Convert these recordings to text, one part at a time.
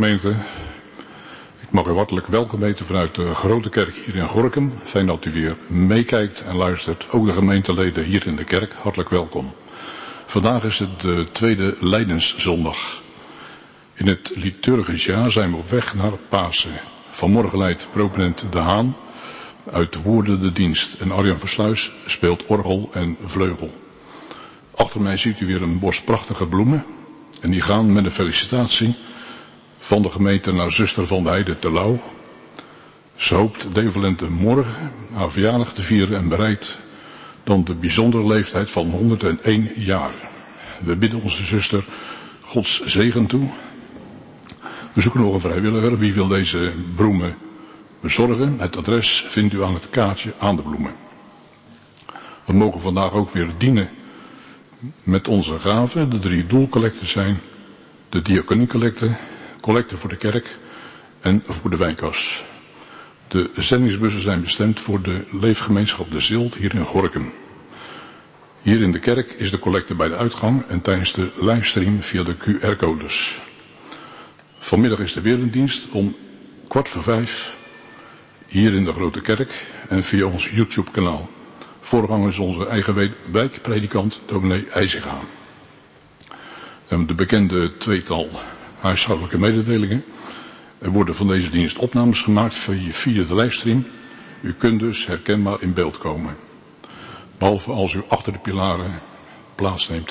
gemeente. Ik mag u hartelijk welkom heten vanuit de Grote Kerk hier in Gorinchem. Fijn dat u weer meekijkt en luistert. Ook de gemeenteleden hier in de kerk, hartelijk welkom. Vandaag is het de tweede Lijdenszondag. In het liturgisch jaar zijn we op weg naar Pasen. Vanmorgen leidt proponent De Haan uit de Woorden de dienst en Arjan Versluis speelt orgel en vleugel. Achter mij ziet u weer een bos prachtige bloemen en die gaan met een felicitatie van de gemeente naar zuster van de Heide te Louw. Ze hoopt Develente morgen haar verjaardag te vieren en bereidt dan de bijzondere leeftijd van 101 jaar. We bidden onze zuster Gods zegen toe. We zoeken nog een vrijwilliger. Wie wil deze bloemen bezorgen? Het adres vindt u aan het kaartje aan de bloemen. We mogen vandaag ook weer dienen met onze gaven. De 3 doelcollecten zijn de diaconiecollecte, collecte voor de kerk en voor de wijnkas. De zendingsbussen zijn bestemd voor de leefgemeenschap De Zilt hier in Gorinchem. Hier in de kerk is de collecte bij de uitgang en tijdens de livestream via de QR-codes. Vanmiddag is de werelddienst om 4:15 hier in de Grote Kerk en via ons YouTube-kanaal. Voorganger is onze eigen wijkpredikant dominee IJzinga. De bekende tweetal huishoudelijke mededelingen. Er worden van deze dienst opnames gemaakt via de livestream. U kunt dus herkenbaar in beeld komen. Behalve als u achter de pilaren plaatsneemt.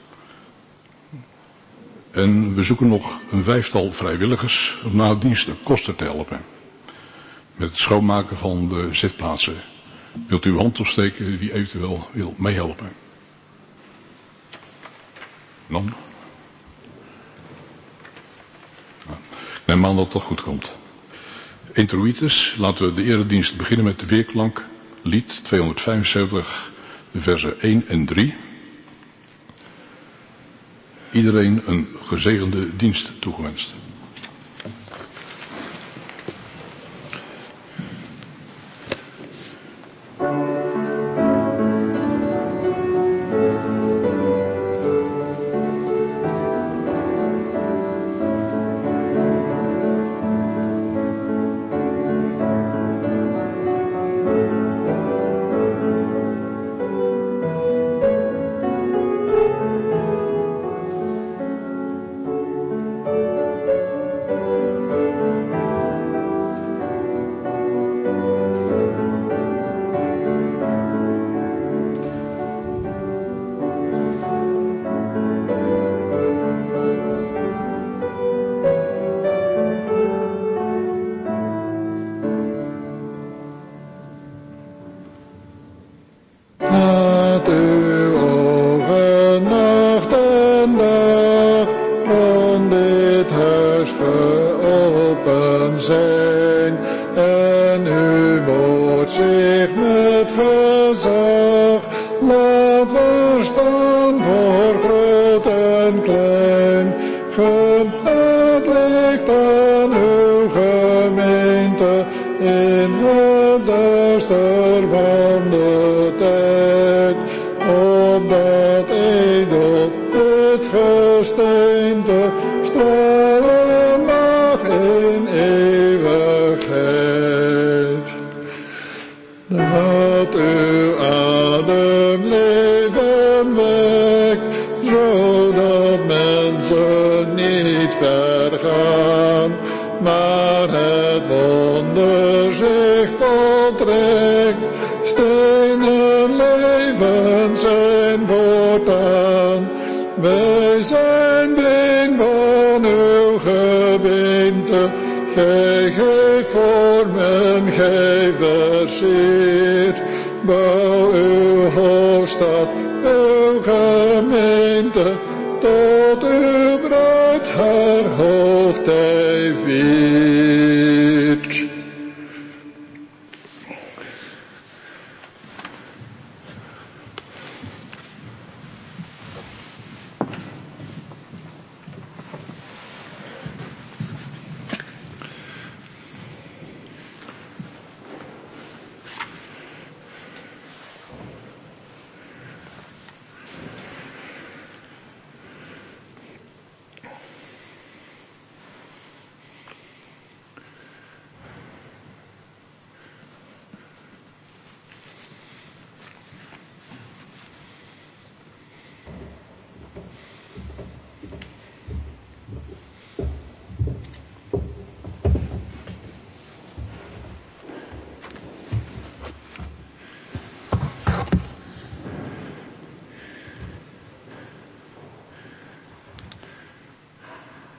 En we zoeken nog een 5-tal vrijwilligers om na de dienst de kosten te helpen. Met het schoonmaken van de zitplaatsen. Wilt u uw hand opsteken wie eventueel wil meehelpen? Dan? Nou, ik neem aan dat het goed komt. Introitus, laten we de eredienst beginnen met de weerklank. Lied 275, de versen 1 en 3. Iedereen een gezegende dienst toegewenst.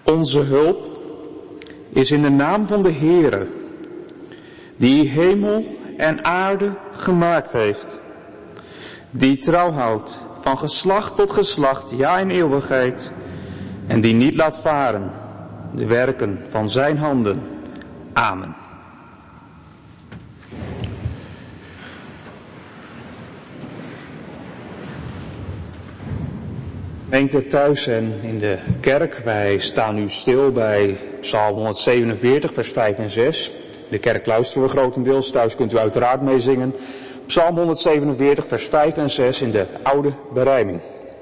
Onze hulp is in de naam van de Heere, die hemel en aarde gemaakt heeft, die trouw houdt van geslacht tot geslacht, ja in eeuwigheid, en die niet laat varen de werken van zijn handen. Amen. Gemeente thuis en in de kerk, wij staan nu stil bij Psalm 147, vers 5 en 6. De kerk luisteren we grotendeels, thuis kunt u uiteraard meezingen. Psalm 147, vers 5 en 6 in de oude berijming.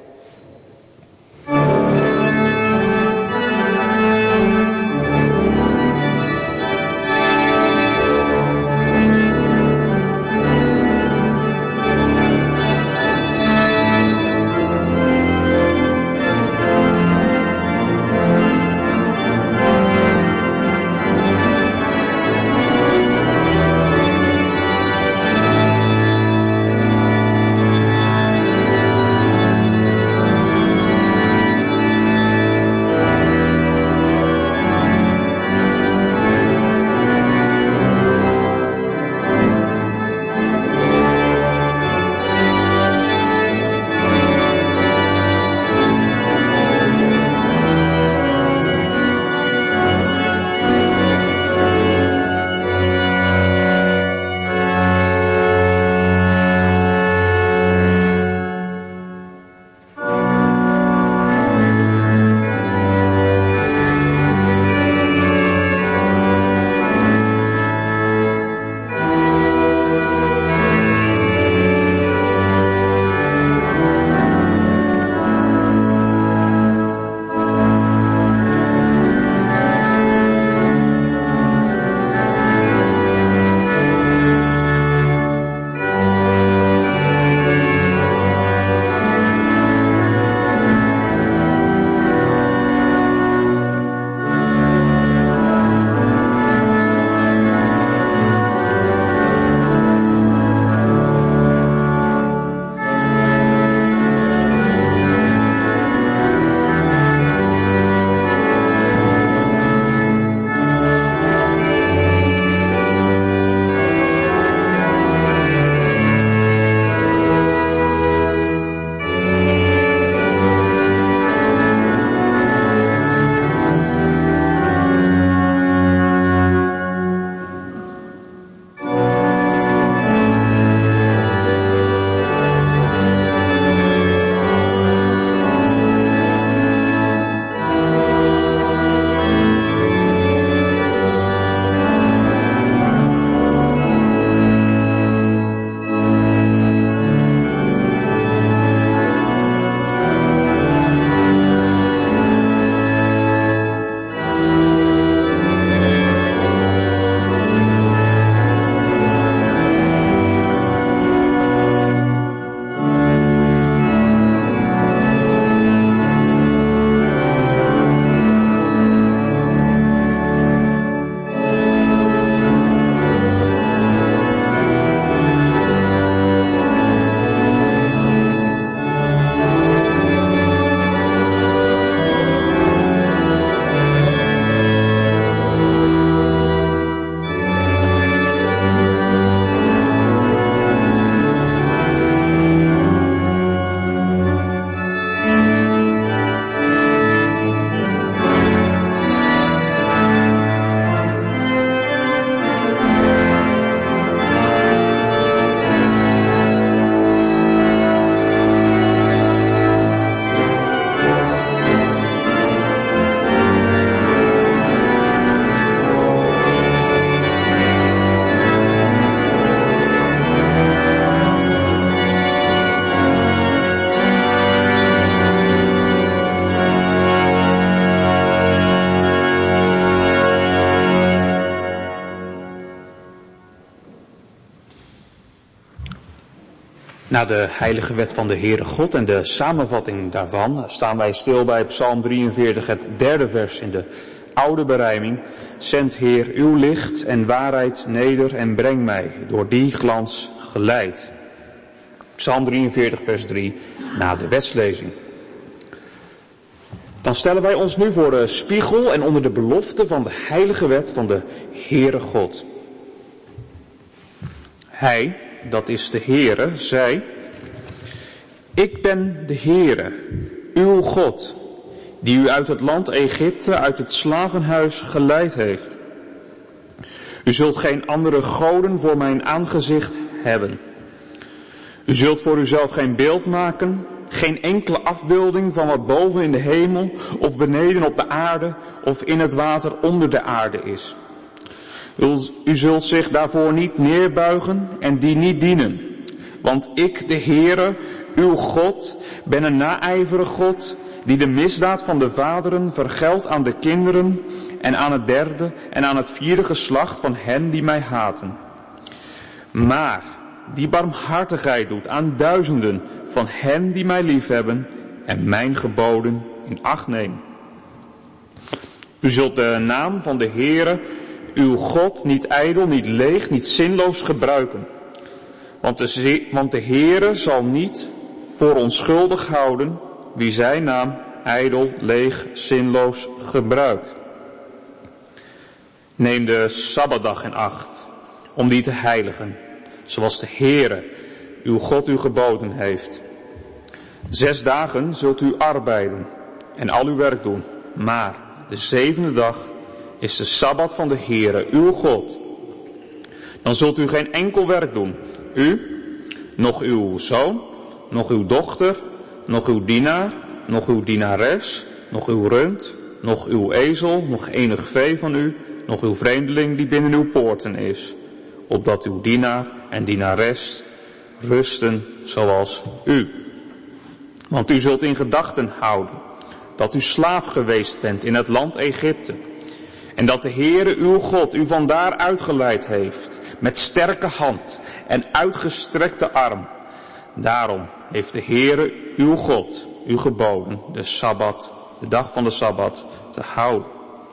Na de heilige wet van de Heere God en de samenvatting daarvan staan wij stil bij Psalm 43, het derde vers in de oude berijming. Zend Heer uw licht en waarheid neder en breng mij door die glans geleid. Psalm 43 vers 3 na de wetslezing. Dan stellen wij ons nu voor de spiegel en onder de belofte van de heilige wet van de Heere God. Hij, dat is de Heere, zei: Ik ben de Heere, uw God, die u uit het land Egypte, uit het slavenhuis geleid heeft. U zult geen andere goden voor mijn aangezicht hebben. U zult voor uzelf geen beeld maken, geen enkele afbeelding van wat boven in de hemel of beneden op de aarde of in het water onder de aarde is. U zult zich daarvoor niet neerbuigen en die niet dienen. Want ik, de Heere, uw God, ben een naijverig God, die de misdaad van de vaderen vergeldt aan de kinderen en aan het derde en aan het vierde geslacht van hen die mij haten. Maar die barmhartigheid doet aan duizenden van hen die mij liefhebben en mijn geboden in acht nemen. U zult de naam van de Heere, uw God, niet ijdel, niet leeg, niet zinloos gebruiken. Want de Heere zal niet voor onschuldig houden wie zijn naam ijdel, leeg, zinloos gebruikt. Neem de Sabbatdag in acht, om die te heiligen, zoals de Heere, uw God, u geboden heeft. 6 dagen zult u arbeiden en al uw werk doen, maar de 7e dag is de Sabbat van de Heere, uw God. Dan zult u geen enkel werk doen, u, nog uw zoon, nog uw dochter, nog uw dienaar, nog uw dienares, nog uw rund, nog uw ezel, nog enig vee van u, nog uw vreemdeling die binnen uw poorten is, opdat uw dienaar en dienares rusten zoals u. Want u zult in gedachten houden dat u slaaf geweest bent in het land Egypte, en dat de Heere uw God u vandaar uitgeleid heeft met sterke hand en uitgestrekte arm. Daarom heeft de Heere uw God u geboden de Sabbat, de dag van de Sabbat, te houden.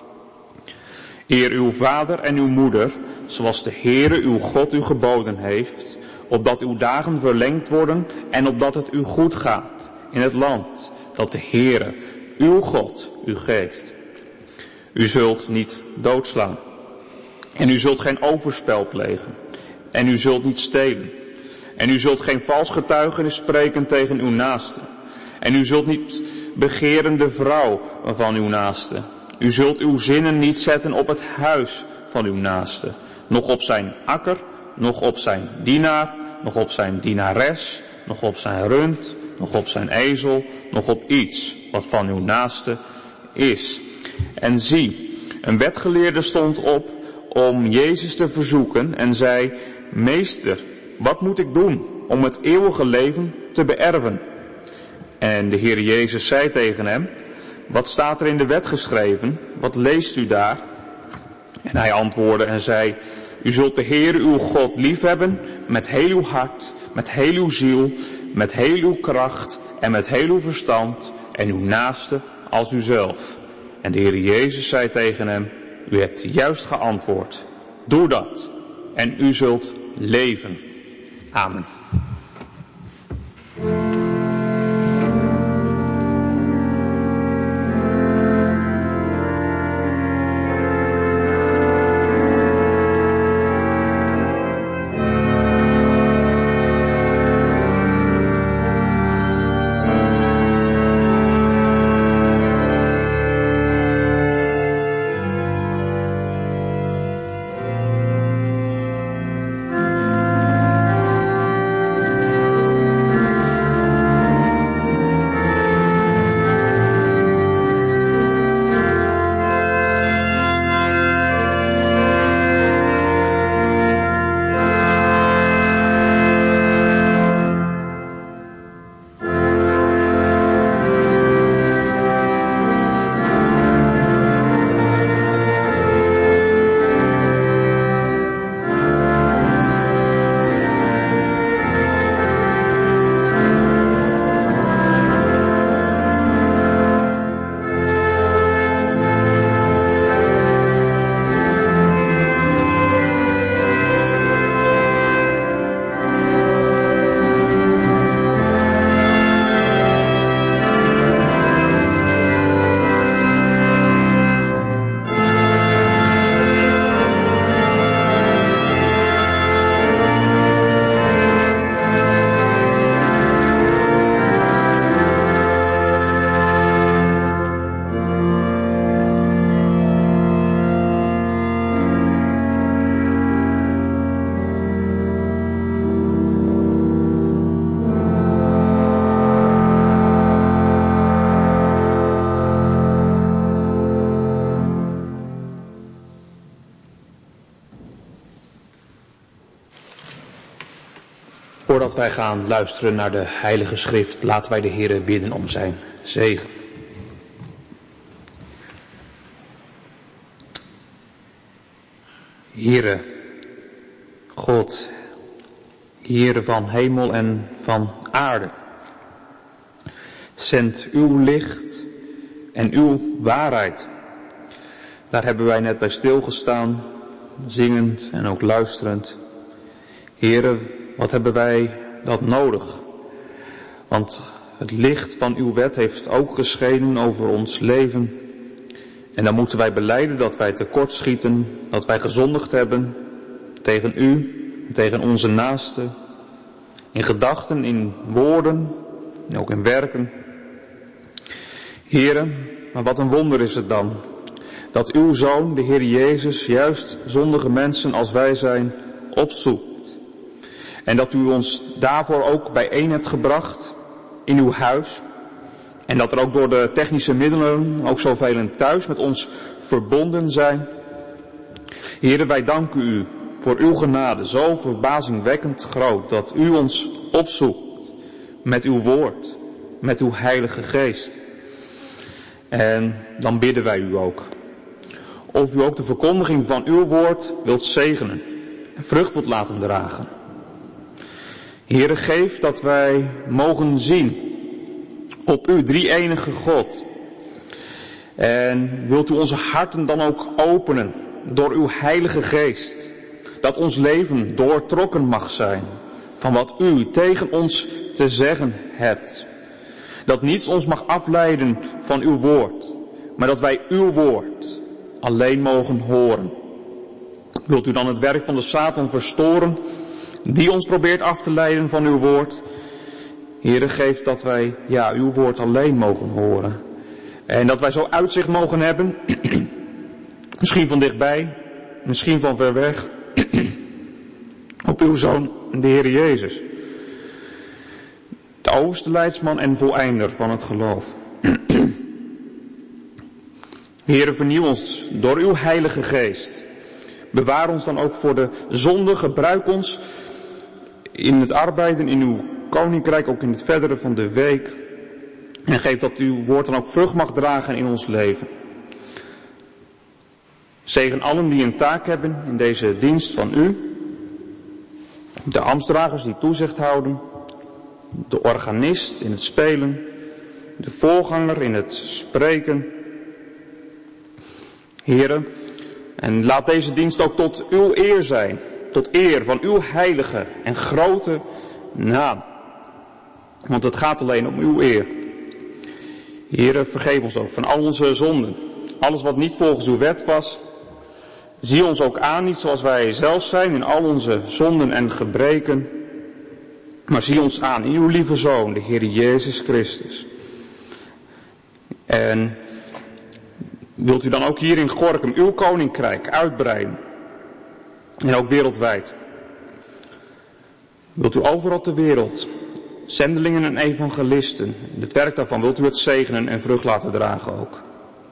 Eer uw vader en uw moeder, zoals de Heere uw God u geboden heeft, opdat uw dagen verlengd worden en opdat het u goed gaat in het land dat de Heere uw God u geeft. U zult niet doodslaan en u zult geen overspel plegen en u zult niet stelen en u zult geen vals getuigenis spreken tegen uw naaste en u zult niet begeren de vrouw van uw naaste. U zult uw zinnen niet zetten op het huis van uw naaste, nog op zijn akker, nog op zijn dienaar, nog op zijn dienares, nog op zijn rund, nog op zijn ezel, nog op iets wat van uw naaste is. En zie, een wetgeleerde stond op om Jezus te verzoeken en zei: Meester, wat moet ik doen om het eeuwige leven te beërven? En de Heer Jezus zei tegen hem: Wat staat er in de wet geschreven? Wat leest u daar? En hij antwoordde en zei: U zult de Heer uw God liefhebben met heel uw hart, met heel uw ziel, met heel uw kracht en met heel uw verstand en uw naaste als uzelf. En de Heer Jezus zei tegen hem: U hebt juist geantwoord. Doe dat en u zult leven. Amen. Voordat wij gaan luisteren naar de Heilige Schrift, laten wij de Heere bidden om zijn zegen. Heere, God, Heere van hemel en van aarde, zend uw licht en uw waarheid. Daar hebben wij net bij stilgestaan, zingend en ook luisterend. Heere, wat hebben wij dat nodig? Want het licht van uw wet heeft ook geschenen over ons leven. En dan moeten wij belijden dat wij tekortschieten, dat wij gezondigd hebben tegen u, tegen onze naasten. In gedachten, in woorden en ook in werken. Heere, maar wat een wonder is het dan, dat uw Zoon, de Heer Jezus, juist zondige mensen als wij zijn, opzoekt. En dat u ons daarvoor ook bijeen hebt gebracht in uw huis. En dat er ook door de technische middelen ook zoveel thuis met ons verbonden zijn. Heere, wij danken u voor uw genade, zo verbazingwekkend groot, dat u ons opzoekt met uw woord, met uw Heilige Geest. En dan bidden wij u ook. Of u ook de verkondiging van uw woord wilt zegenen en vrucht wilt laten dragen. Heere, geef dat wij mogen zien op uw drie-enige God. En wilt u onze harten dan ook openen door uw Heilige Geest. Dat ons leven doortrokken mag zijn van wat u tegen ons te zeggen hebt. Dat niets ons mag afleiden van uw woord, maar dat wij uw woord alleen mogen horen. Wilt u dan het werk van de Satan verstoren, die ons probeert af te leiden van uw woord? Heere, geef dat wij, uw woord alleen mogen horen. En dat wij zo uitzicht mogen hebben, misschien van dichtbij, misschien van ver weg, op uw Zoon, de Heer Jezus. De overste leidsman en voleinder van het geloof. Heere, vernieuw ons door uw Heilige Geest. Bewaar ons dan ook voor de zonde, gebruik ons in het arbeiden in uw koninkrijk, ook in het verdere van de week. En geef dat uw woord dan ook vrucht mag dragen in ons leven. Zegen allen die een taak hebben in deze dienst van u. De ambtsdragers die toezicht houden. De organist in het spelen. De voorganger in het spreken. Heere, en laat deze dienst ook tot uw eer zijn. Tot eer van uw heilige en grote naam. Want het gaat alleen om uw eer. Heere, vergeef ons ook van al onze zonden. Alles wat niet volgens uw wet was. Zie ons ook aan, niet zoals wij zelf zijn in al onze zonden en gebreken. Maar zie ons aan in uw lieve Zoon, de Heer Jezus Christus. En wilt u dan ook hier in Gorinchem uw koninkrijk uitbreiden. En ook wereldwijd. Wilt u overal ter wereld zendelingen en evangelisten, het werk daarvan wilt u het zegenen en vrucht laten dragen ook.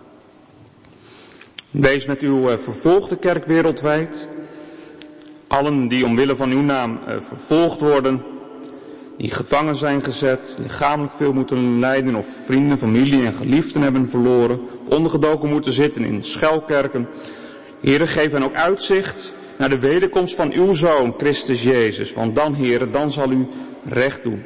Wees met uw vervolgde kerk wereldwijd. Allen die omwille van uw naam vervolgd worden, die gevangen zijn gezet, lichamelijk veel moeten lijden of vrienden, familie en geliefden hebben verloren, of ondergedoken moeten zitten in schuilkerken. Heere, geef hen ook uitzicht naar de wederkomst van uw Zoon, Christus Jezus. Want dan, Heere, dan zal u recht doen.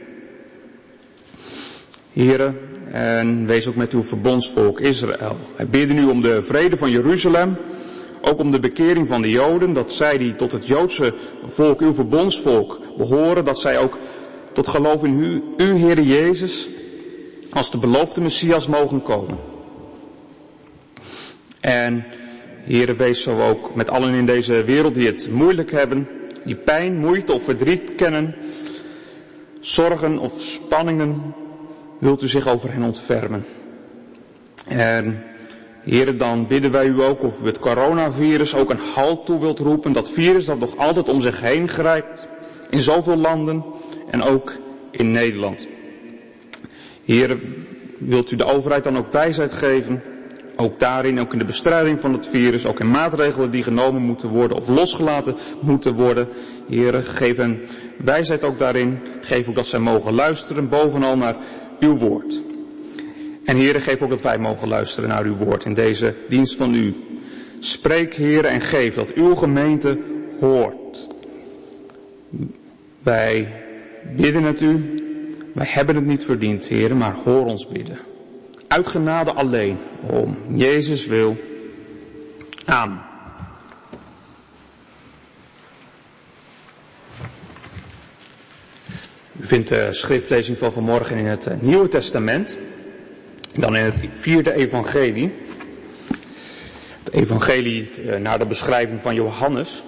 Heere, en wees ook met uw verbondsvolk Israël. Wij bidden u om de vrede van Jeruzalem, ook om de bekering van de Joden, dat zij die tot het Joodse volk, uw verbondsvolk, behoren, dat zij ook tot geloof in u, Heere Jezus, als de beloofde Messias mogen komen. En Heere, wees zo ook met allen in deze wereld die het moeilijk hebben, die pijn, moeite of verdriet kennen, zorgen of spanningen, wilt u zich over hen ontfermen. En Heere, dan bidden wij u ook of u het coronavirus ook een halt toe wilt roepen, dat virus dat nog altijd om zich heen grijpt, in zoveel landen en ook in Nederland. Heere, wilt u de overheid dan ook wijsheid geven, Ook daarin, ook in de bestrijding van het virus, ook in maatregelen die genomen moeten worden of losgelaten moeten worden. Heere, geef hen wijsheid ook daarin. Geef ook dat zij mogen luisteren, bovenal naar uw woord. En Heere, geef ook dat wij mogen luisteren naar uw woord in deze dienst van u. Spreek, Heere, en geef dat uw gemeente hoort. Wij bidden het u. Wij hebben het niet verdiend, Heere, maar hoor ons bidden. Uit genade alleen, om Jezus wil. Amen. U vindt de schriftlezing van vanmorgen in het Nieuwe Testament. Dan in het 4e evangelie. Het evangelie naar de beschrijving van Johannes.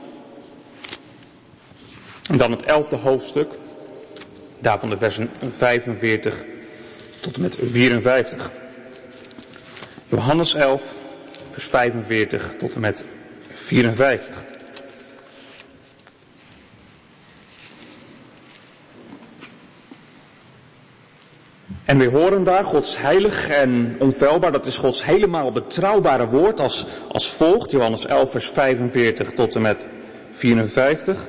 En dan het 11e hoofdstuk. Daarvan de versen 45 tot en met 54. Johannes 11, vers 45 tot en met 54. En we horen daar Gods heilig en onfeilbaar, dat is Gods helemaal betrouwbare woord als volgt. Johannes 11, vers 45 tot en met 54.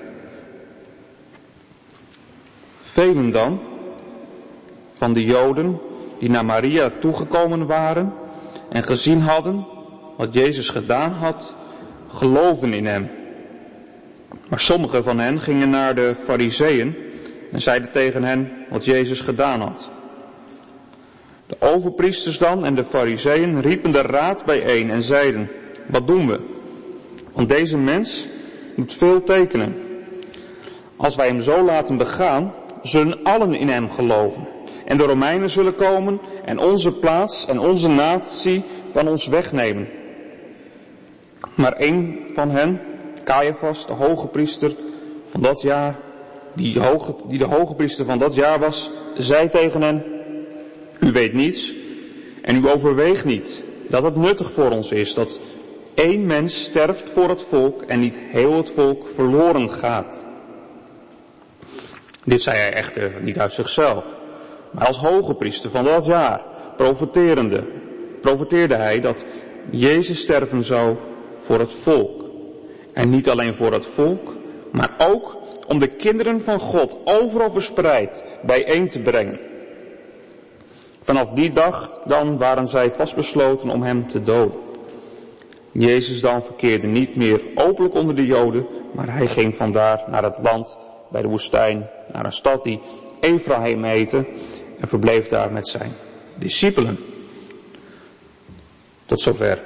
Velen dan van de Joden die naar Maria toegekomen waren en gezien hadden wat Jezus gedaan had, geloofden in hem. Maar sommigen van hen gingen naar de Farizeeën en zeiden tegen hen wat Jezus gedaan had. De overpriesters dan en de Farizeeën riepen de raad bijeen en zeiden, wat doen we? Want deze mens doet veel tekenen. Als wij hem zo laten begaan, zullen allen in hem geloven. En de Romeinen zullen komen en onze plaats en onze natie van ons wegnemen. Maar een van hen, Caiaphas, de hoge priester van dat jaar, die de hoge priester van dat jaar was, zei tegen hen, u weet niets en u overweegt niet dat het nuttig voor ons is dat één mens sterft voor het volk en niet heel het volk verloren gaat. Dit zei hij echter niet uit zichzelf, maar als hoge priester van dat jaar profeteerde hij dat Jezus sterven zou voor het volk. En niet alleen voor het volk, maar ook om de kinderen van God overal verspreid bijeen te brengen. Vanaf die dag dan waren zij vastbesloten om hem te doden. Jezus dan verkeerde niet meer openlijk onder de Joden, maar hij ging vandaar naar het land bij de woestijn, naar een stad die Ephraim heette en verbleef daar met zijn discipelen. Tot zover.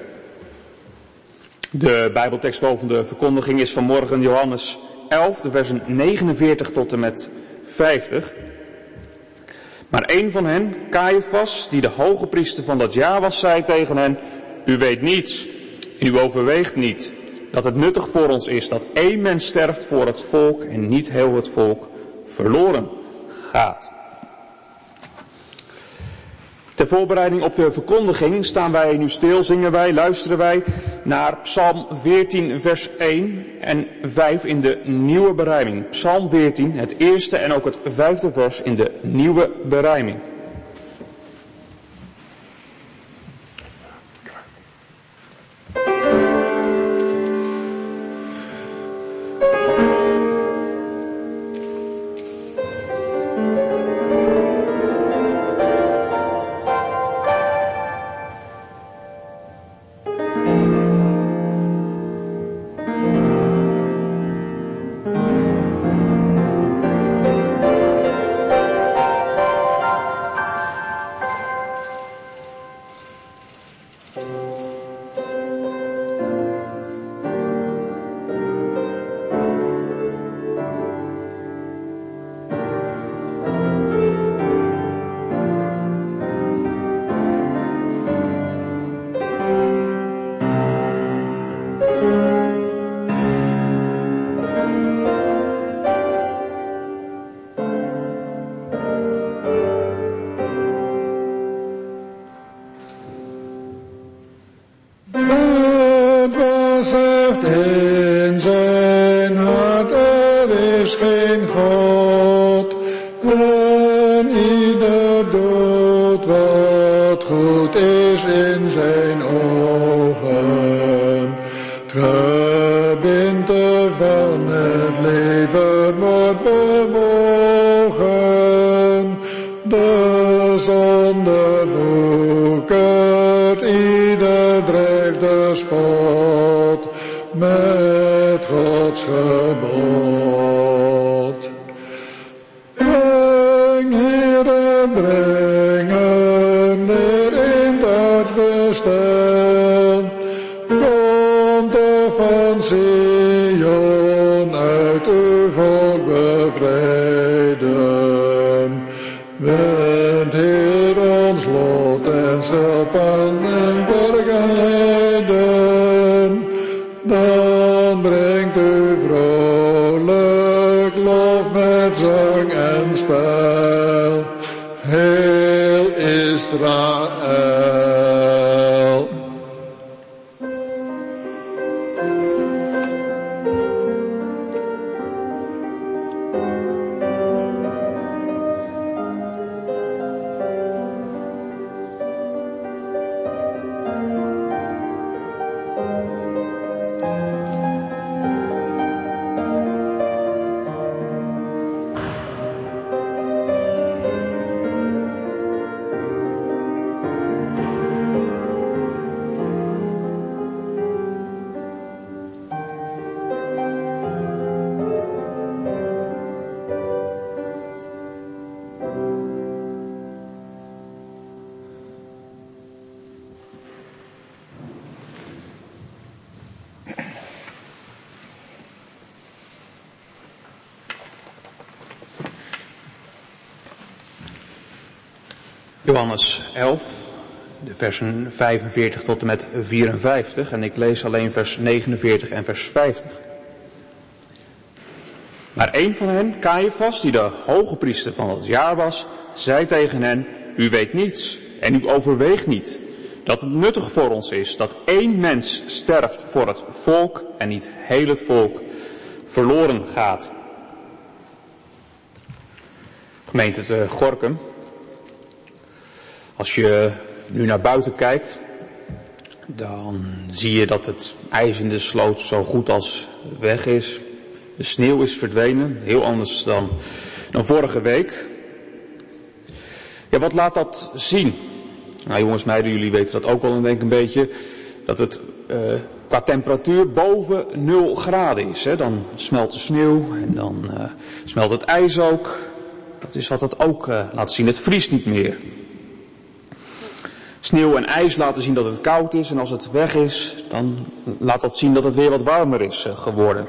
De Bijbeltekst boven de verkondiging is vanmorgen Johannes 11, de versen 49 tot en met 50. Maar een van hen, Caiaphas, die de hoge priester van dat jaar was, zei tegen hen, u weet niets, u overweegt niet dat het nuttig voor ons is dat één mens sterft voor het volk en niet heel het volk verloren gaat. Ter voorbereiding op de verkondiging staan wij nu stil, zingen wij, luisteren wij naar Psalm 14 vers 1 en 5 in de nieuwe berijming. Psalm 14, het eerste en ook het 5e vers in de nieuwe berijming. In zijn hart er is geen God, en ieder doet wat wat goed is in zijn ogen. Het gebinte van het leven wordt bewogen. De zonde woekert, ieder drijft de spot met Gods gebod. Breng, Heere, brengen, leer in dat verstaan. Komt er van Sion uit uw volk bevrijden. Wend, Heer, ons lot en stel pan en bergheiden. Dan brengt u vrolijk lof met zang en spel. Heel Israël. Johannes 11, de versen 45 tot en met 54. En ik lees alleen vers 49 en vers 50. Maar een van hen, Caiaphas, die de hoge priester van het jaar was, zei tegen hen: u weet niets en u overweegt niet dat het nuttig voor ons is dat één mens sterft voor het volk en niet heel het volk verloren gaat. Gemeente te Gorinchem. Als je nu naar buiten kijkt, dan zie je dat het ijs in de sloot zo goed als weg is. De sneeuw is verdwenen, heel anders dan vorige week. Ja, wat laat dat zien? Nou jongens, meiden, jullie weten dat ook wel denk ik een beetje. Dat het qua temperatuur boven 0 graden is. Hè? Dan smelt de sneeuw en dan smelt het ijs ook. Dat is wat het ook laat zien. Het vriest niet meer. Sneeuw en ijs laten zien dat het koud is en als het weg is, dan laat dat zien dat het weer wat warmer is geworden.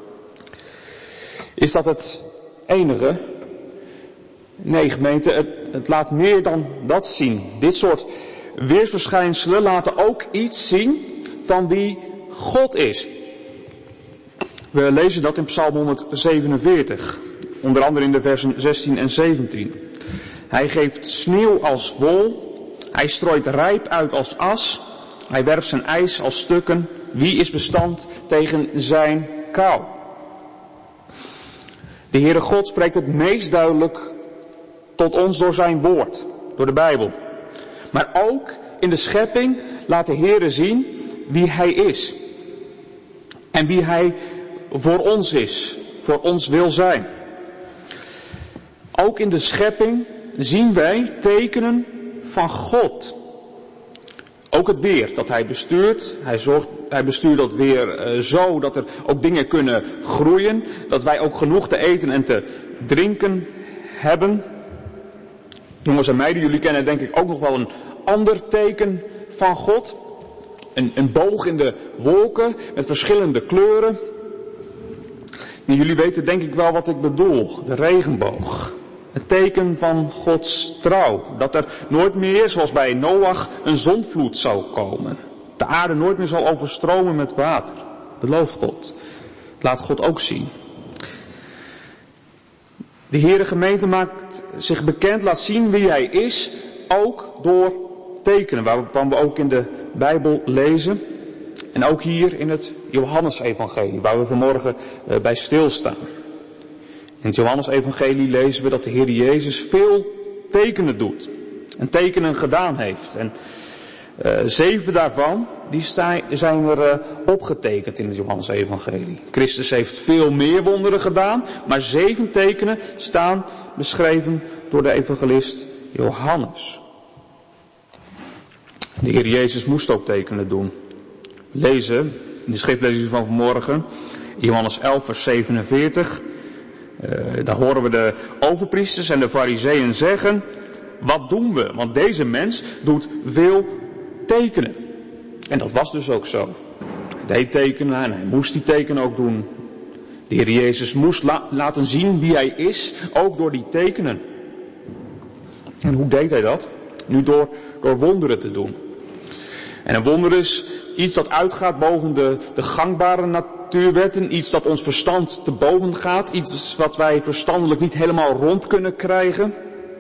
Is dat het enige? Nee, gemeente, het laat meer dan dat zien. Dit soort weersverschijnselen laten ook iets zien van wie God is. We lezen dat in Psalm 147, onder andere in de versen 16 en 17. Hij geeft sneeuw als wol. Hij strooit rijp uit als as. Hij werpt zijn ijs als stukken. Wie is bestand tegen zijn kou? De Heere God spreekt het meest duidelijk tot ons door zijn woord, door de Bijbel. Maar ook in de schepping laat de Heere zien wie hij is. En wie hij voor ons is, voor ons wil zijn. Ook in de schepping zien wij tekenen van God. Ook het weer dat hij bestuurt. Hij bestuurt dat weer zo dat er ook dingen kunnen groeien. Dat wij ook genoeg te eten en te drinken hebben. Jongens en meiden, jullie kennen denk ik ook nog wel een ander teken van God. Een boog in de wolken met verschillende kleuren. En jullie weten denk ik wel wat ik bedoel. De regenboog. Het teken van Gods trouw. Dat er nooit meer, zoals bij Noach, een zondvloed zal komen. De aarde nooit meer zal overstromen met water. Belooft God. Laat God ook zien. De Heere gemeente maakt zich bekend, laat zien wie hij is, ook door tekenen, waarvan we ook in de Bijbel lezen. En ook hier in het Johannesevangelie, waar we vanmorgen bij stilstaan. In het Johannesevangelie lezen we dat de Heer Jezus veel tekenen doet. en tekenen gedaan heeft. En 7 daarvan, die zijn er opgetekend in het Johannes-evangelie. Christus heeft veel meer wonderen gedaan, maar 7 tekenen staan beschreven door de evangelist Johannes. De Heer Jezus moest ook tekenen doen. We lezen in de schriftlezing van vanmorgen, Johannes 11 vers 47. Daar horen we de overpriesters en de farizeeën zeggen, wat doen we? Want deze mens doet veel tekenen. En dat was dus ook zo. Hij deed tekenen en hij moest die tekenen ook doen. De Heer Jezus moest laten zien wie hij is, ook door die tekenen. En hoe deed hij dat? Nu door wonderen te doen. En een wonder is iets dat uitgaat boven de gangbare natuurwetten. Iets dat ons verstand te boven gaat. Iets wat wij verstandelijk niet helemaal rond kunnen krijgen.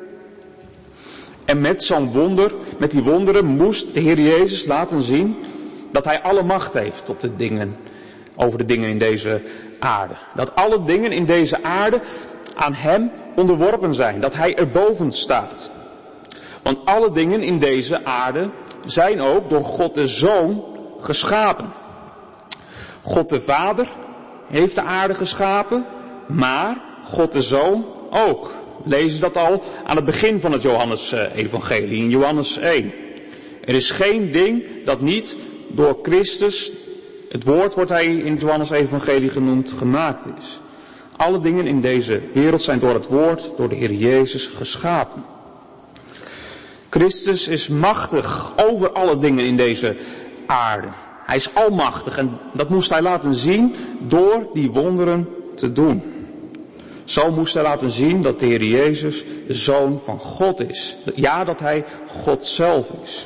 En met zo'n wonder, met die wonderen, moest de Heer Jezus laten zien dat hij alle macht heeft op de dingen, over de dingen in deze aarde. Dat alle dingen in deze aarde aan hem onderworpen zijn. Dat hij erboven staat. Want alle dingen in deze aarde zijn ook door God de Zoon geschapen. God de Vader heeft de aarde geschapen, maar God de Zoon ook. We lezen dat al aan het begin van het Johannes-evangelie, in Johannes 1. Er is geen ding dat niet door Christus, het woord wordt hij in het Johannes-evangelie genoemd, gemaakt is. Alle dingen in deze wereld zijn door het woord, door de Heer Jezus geschapen. Christus is machtig over alle dingen in deze aarde. Hij is almachtig en dat moest hij laten zien door die wonderen te doen. Zo moest hij laten zien dat de Heer Jezus de Zoon van God is. Ja, dat hij God zelf is.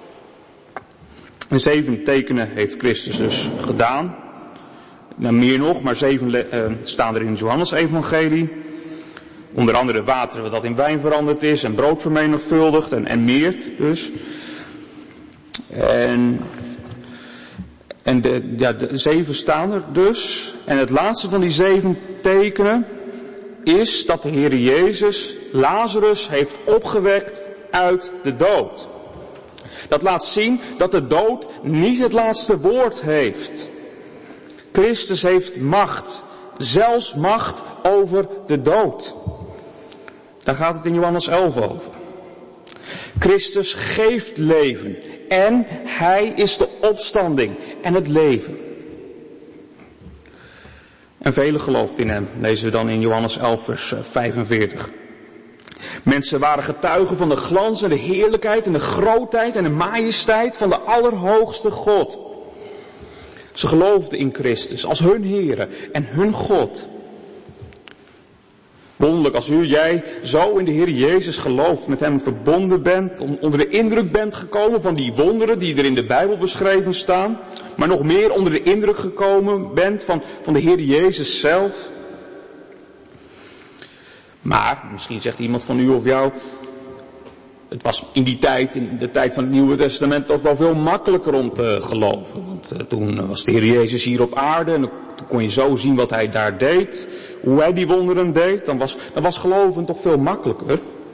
En 7 tekenen heeft Christus dus gedaan. Nou, meer nog, maar 7 staan er in het Johannes-evangelie. Onder andere water dat in wijn veranderd is en brood vermenigvuldigd en meer dus. En de 7 staan er dus. En het laatste van die 7 tekenen is dat de Heer Jezus Lazarus heeft opgewekt uit de dood. Dat laat zien dat de dood niet het laatste woord heeft. Christus heeft macht, zelfs macht over de dood. Daar gaat het in Johannes 11 over. Christus geeft leven en hij is de opstanding en het leven. En velen geloofden in hem, lezen we dan in Johannes 11 vers 45. Mensen waren getuigen van de glans en de heerlijkheid en de grootheid en de majesteit van de Allerhoogste God. Ze geloofden in Christus als hun Heere en hun God. Wonderlijk als jij zo in de Heer Jezus gelooft, met hem verbonden bent, onder de indruk bent gekomen van die wonderen die er in de Bijbel beschreven staan, maar nog meer onder de indruk gekomen bent van de Heer Jezus zelf. Maar, misschien zegt iemand van u of jou, het was in die tijd, in de tijd van het Nieuwe Testament, ook wel veel makkelijker om te geloven. Want toen was de Heer Jezus hier op aarde en toen kon je zo zien wat hij daar deed, hoe hij die wonderen deed. Dan was geloven toch veel makkelijker.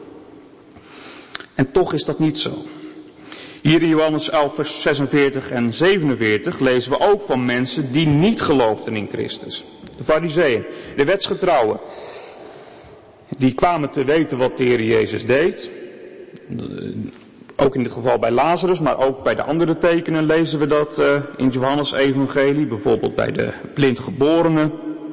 En toch is dat niet zo. Hier in Johannes 11 vers 46 en 47 lezen we ook van mensen die niet geloofden in Christus. De farizeeën, de wetsgetrouwen. Die kwamen te weten wat de Heer Jezus deed. Ook in dit geval bij Lazarus, maar ook bij de andere tekenen lezen we dat in Johannes evangelie. Bijvoorbeeld bij de blindgeborenen.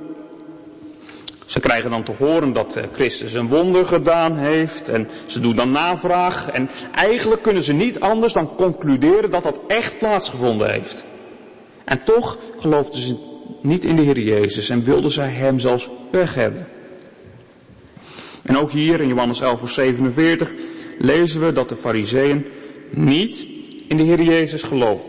Ze krijgen dan te horen dat Christus een wonder gedaan heeft. En ze doen dan navraag. En eigenlijk kunnen ze niet anders dan concluderen dat dat echt plaatsgevonden heeft. En toch geloofden ze niet in de Heer Jezus en wilden zij hem zelfs weg hebben. En ook hier in Johannes 11 vers 47 lezen we dat de farizeeën niet in de Heer Jezus geloofden.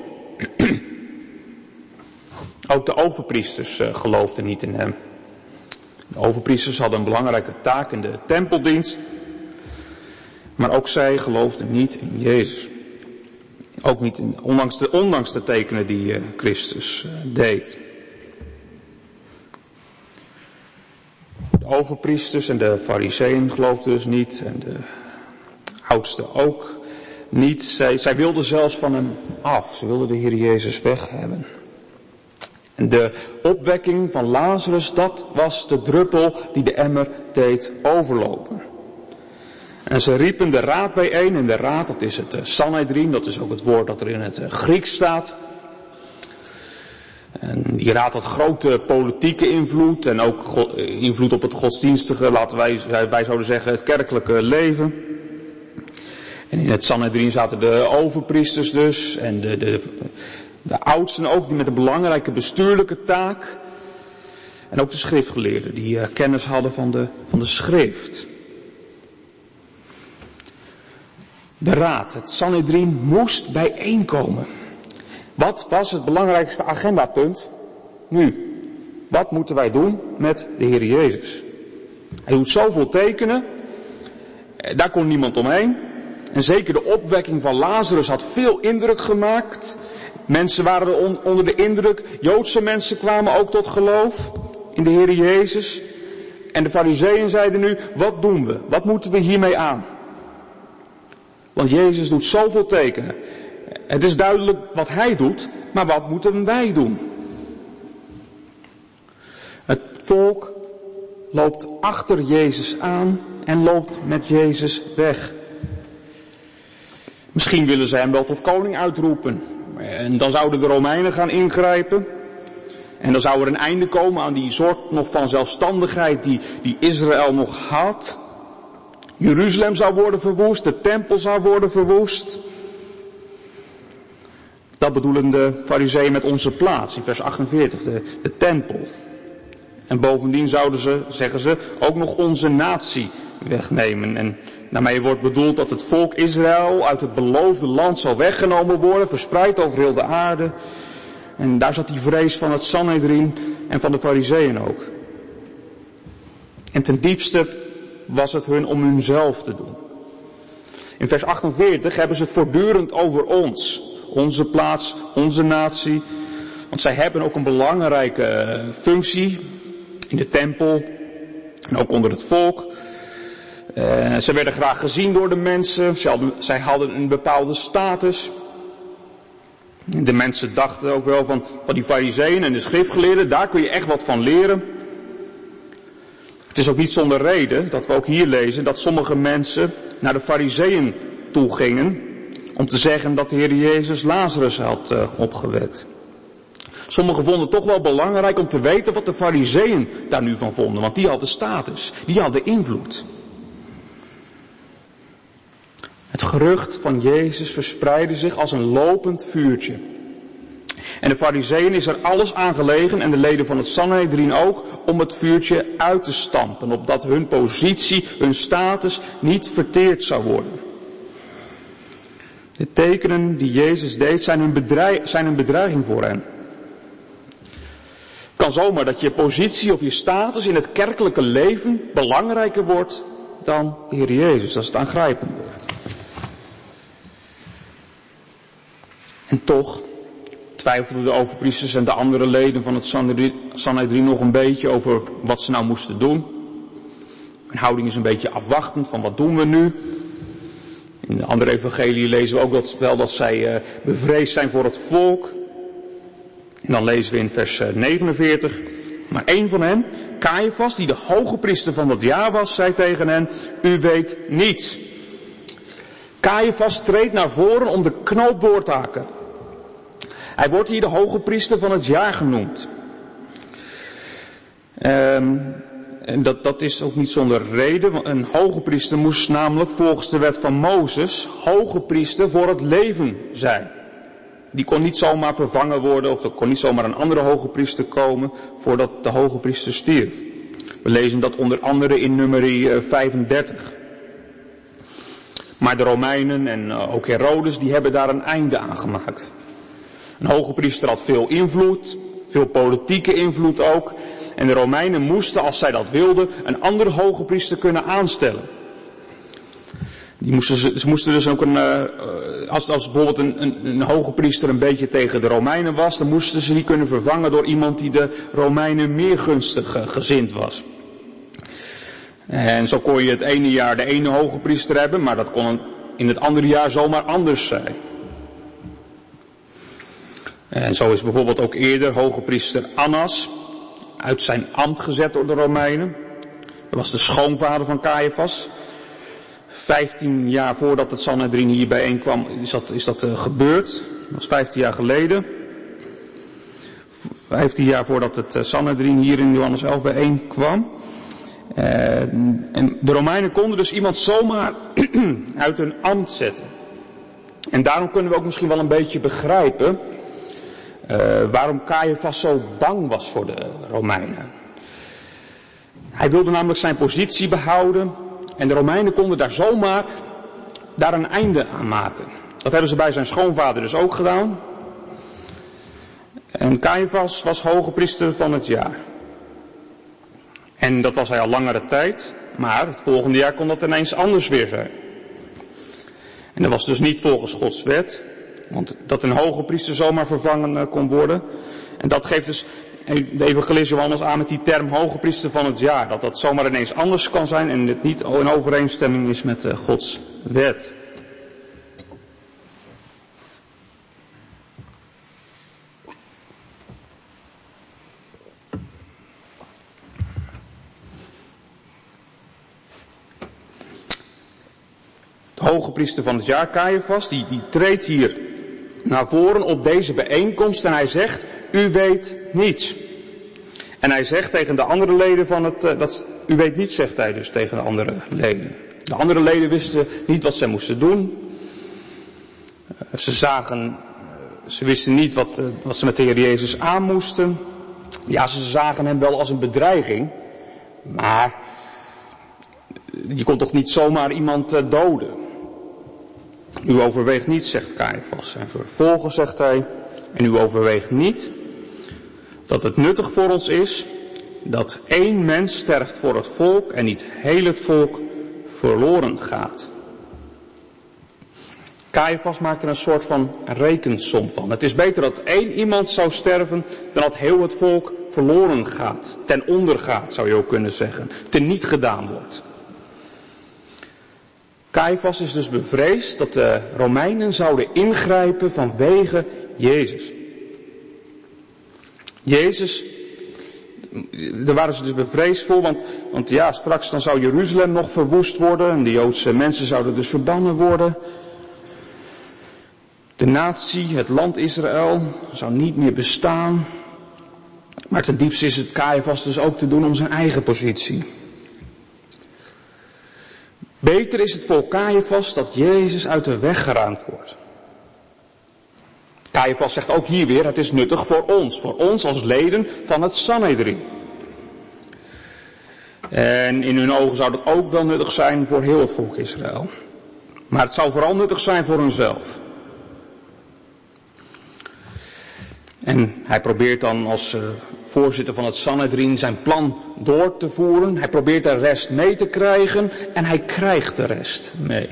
Ook de overpriesters geloofden niet in hem. De overpriesters hadden een belangrijke taak in de tempeldienst. Maar ook zij geloofden niet in Jezus. Ook niet ondanks de tekenen die Christus deed. De overpriesters en de farizeeën geloofden dus niet. En de oudsten ook niet. Zij wilden zelfs van hem af. Ze wilden de Heer Jezus weg hebben. En de opwekking van Lazarus, dat was de druppel die de emmer deed overlopen. En ze riepen de raad bijeen. En de raad, dat is het Sanhedrin, dat is ook het woord dat er in het Grieks staat. En die raad had grote politieke invloed en ook invloed op het godsdienstige, laten wij zouden zeggen, het kerkelijke leven. En in het Sanhedrin zaten de overpriesters dus en de oudsten ook, die met een belangrijke bestuurlijke taak. En ook de schriftgeleerden, die kennis hadden van de schrift. De raad, het Sanhedrin, moest bijeenkomen. Wat was het belangrijkste agendapunt nu? Wat moeten wij doen met de Heer Jezus? Hij doet zoveel tekenen, daar kon niemand omheen. En zeker de opwekking van Lazarus had veel indruk gemaakt. Mensen waren onder de indruk. Joodse mensen kwamen ook tot geloof in de Heer Jezus. En de Farizeeën zeiden nu, wat doen we? Wat moeten we hiermee aan? Want Jezus doet zoveel tekenen. Het is duidelijk wat hij doet, maar wat moeten wij doen? Het volk loopt achter Jezus aan en loopt met Jezus weg. Misschien willen ze hem wel tot koning uitroepen. En dan zouden de Romeinen gaan ingrijpen. En dan zou er een einde komen aan die soort nog van zelfstandigheid die Israël nog had. Jeruzalem zou worden verwoest, de tempel zou worden verwoest. Dat bedoelen de Farizeeën met onze plaats, in vers 48, de tempel. En bovendien zouden ze, zeggen ze, ook nog onze natie wegnemen. En daarmee wordt bedoeld dat het volk Israël uit het beloofde land zal weggenomen worden, verspreid over heel de aarde. En daar zat die vrees van het Sanhedrin en van de Farizeeën ook. En ten diepste was het hun om hunzelf te doen. In vers 48 hebben ze het voortdurend over ons. Onze plaats, onze natie. Want zij hebben ook een belangrijke functie in de tempel en ook onder het volk. Ze werden graag gezien door de mensen. Zij hadden een bepaalde status. De mensen dachten ook wel van die Farizeeën en de schriftgeleerden, daar kun je echt wat van leren. Het is ook niet zonder reden dat we ook hier lezen dat sommige mensen naar de Farizeeën toe gingen om te zeggen dat de Heer Jezus Lazarus had opgewekt. Sommigen vonden het toch wel belangrijk om te weten wat de Farizeeën daar nu van vonden, want die hadden status, die hadden invloed. Het gerucht van Jezus verspreidde zich als een lopend vuurtje. En de Farizeeën is er alles aan gelegen, en de leden van het Sanhedrin ook, om het vuurtje uit te stampen, opdat hun positie, hun status niet verteerd zou worden. De tekenen die Jezus deed zijn een bedreiging voor hen. Het kan zomaar dat je positie of je status in het kerkelijke leven belangrijker wordt dan de Heer Jezus. Dat is het aangrijpende. En toch twijfelden de overpriesters en de andere leden van het Sanhedrin nog een beetje over wat ze nou moesten doen. Hun houding is een beetje afwachtend van wat doen we nu. In de andere evangelie lezen we ook wel dat zij bevreesd zijn voor het volk. En dan lezen we in vers 49. Maar een van hen, Caiaphas, die de hoge priester van dat jaar was, zei tegen hen, u weet niets. Caiaphas treedt naar voren om de knoop door te hakken. Hij wordt hier de hoge priester van het jaar genoemd. En dat is ook niet zonder reden. Want een hoge priester moest namelijk volgens de wet van Mozes hoge priester voor het leven zijn. Die kon niet zomaar vervangen worden, of er kon niet zomaar een andere hoge priester komen voordat de hoge priester stierf. We lezen dat onder andere in Numeri 35. Maar de Romeinen en ook Herodes, die hebben daar een einde aan gemaakt. Een hoge priester had veel invloed, veel politieke invloed ook. En de Romeinen moesten, als zij dat wilden, een andere hoge priester kunnen aanstellen. Ze moesten dus ook als bijvoorbeeld een hoge priester een beetje tegen de Romeinen was, dan moesten ze die kunnen vervangen door iemand die de Romeinen meer gunstig gezind was. En zo kon je het ene jaar de ene hoge priester hebben, maar dat kon in het andere jaar zomaar anders zijn. En zo is bijvoorbeeld ook eerder hoge priester Annas uit zijn ambt gezet door de Romeinen. Dat was de schoonvader van Caiaphas. 15 jaar voordat het Sanhedrin hier bijeenkwam is dat gebeurd. Dat was 15 jaar geleden. 15 jaar voordat het Sanhedrin hier in Johannes 11 bijeenkwam. En de Romeinen konden dus iemand zomaar uit hun ambt zetten. En daarom kunnen we ook misschien wel een beetje begrijpen waarom Caiaphas zo bang was voor de Romeinen. Hij wilde namelijk zijn positie behouden en de Romeinen konden daar zomaar een einde aan maken. Dat hebben ze bij zijn schoonvader dus ook gedaan. En Caiaphas was hoge priester van het jaar. En dat was hij al langere tijd, maar het volgende jaar kon dat ineens anders weer zijn. En dat was dus niet volgens Gods wet, want dat een hoge priester zomaar vervangen kon worden. En dat geeft dus de evangelist Johannes aan met die term hoge priester van het jaar. Dat zomaar ineens anders kan zijn en het niet in overeenstemming is met Gods wet. De hoge priester van het jaar, Caiaphas, die treedt hier naar voren op deze bijeenkomst en hij zegt, u weet niets. En hij zegt tegen de andere leden van u weet niets, zegt hij dus tegen de andere leden. De andere leden wisten niet wat zij moesten doen. Ze wisten niet wat ze met de Heer Jezus aan moesten. Ja, ze zagen hem wel als een bedreiging, maar je kon toch niet zomaar iemand doden. U overweegt niet, zegt Caiaphas. En vervolgens zegt hij, en u overweegt niet dat het nuttig voor ons is dat 1 mens sterft voor het volk en niet heel het volk verloren gaat. Caiaphas maakt er een soort van rekensom van. Het is beter dat 1 iemand zou sterven dan dat heel het volk verloren gaat. Ten onder gaat, zou je ook kunnen zeggen. Teniet gedaan wordt. Caiaphas is dus bevreesd dat de Romeinen zouden ingrijpen vanwege Jezus. Jezus, daar waren ze dus bevreesd voor, want ja, straks dan zou Jeruzalem nog verwoest worden en de Joodse mensen zouden dus verbannen worden. De natie, het land Israël, zou niet meer bestaan. Maar ten diepste is het Caiaphas dus ook te doen om zijn eigen positie. Beter is het voor Caiaphas dat Jezus uit de weg geruimd wordt. Caiaphas zegt ook hier weer, het is nuttig voor ons als leden van het Sanhedrin. En in hun ogen zou dat ook wel nuttig zijn voor heel het volk Israël. Maar het zou vooral nuttig zijn voor hunzelf. En hij probeert dan als voorzitter van het Sanhedrin zijn plan door te voeren. Hij probeert de rest mee te krijgen en hij krijgt de rest mee.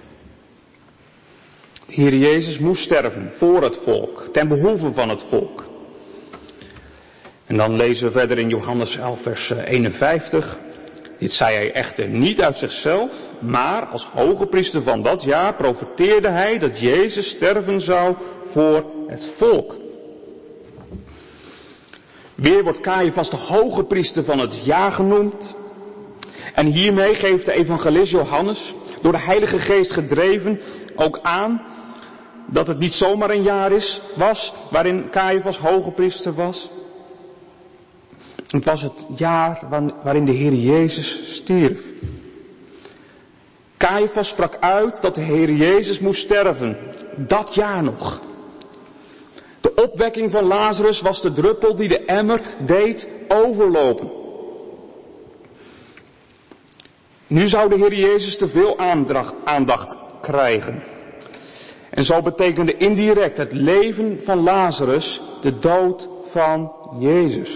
De Heer Jezus moest sterven voor het volk, ten behoeve van het volk. En dan lezen we verder in Johannes 11 vers 51. Dit zei hij echter niet uit zichzelf, maar als hoge priester van dat jaar profeteerde hij dat Jezus sterven zou voor het volk. Weer wordt Caiaphas de hoge priester van het jaar genoemd. En hiermee geeft de evangelist Johannes, door de Heilige Geest gedreven, ook aan dat het niet zomaar een jaar was waarin Caiaphas hoge priester was. Het was het jaar waarin de Heer Jezus stierf. Caiaphas sprak uit dat de Heer Jezus moest sterven. Dat jaar nog. De opwekking van Lazarus was de druppel die de emmer deed overlopen. Nu zou de Heer Jezus te veel aandacht krijgen. En zo betekende indirect het leven van Lazarus de dood van Jezus.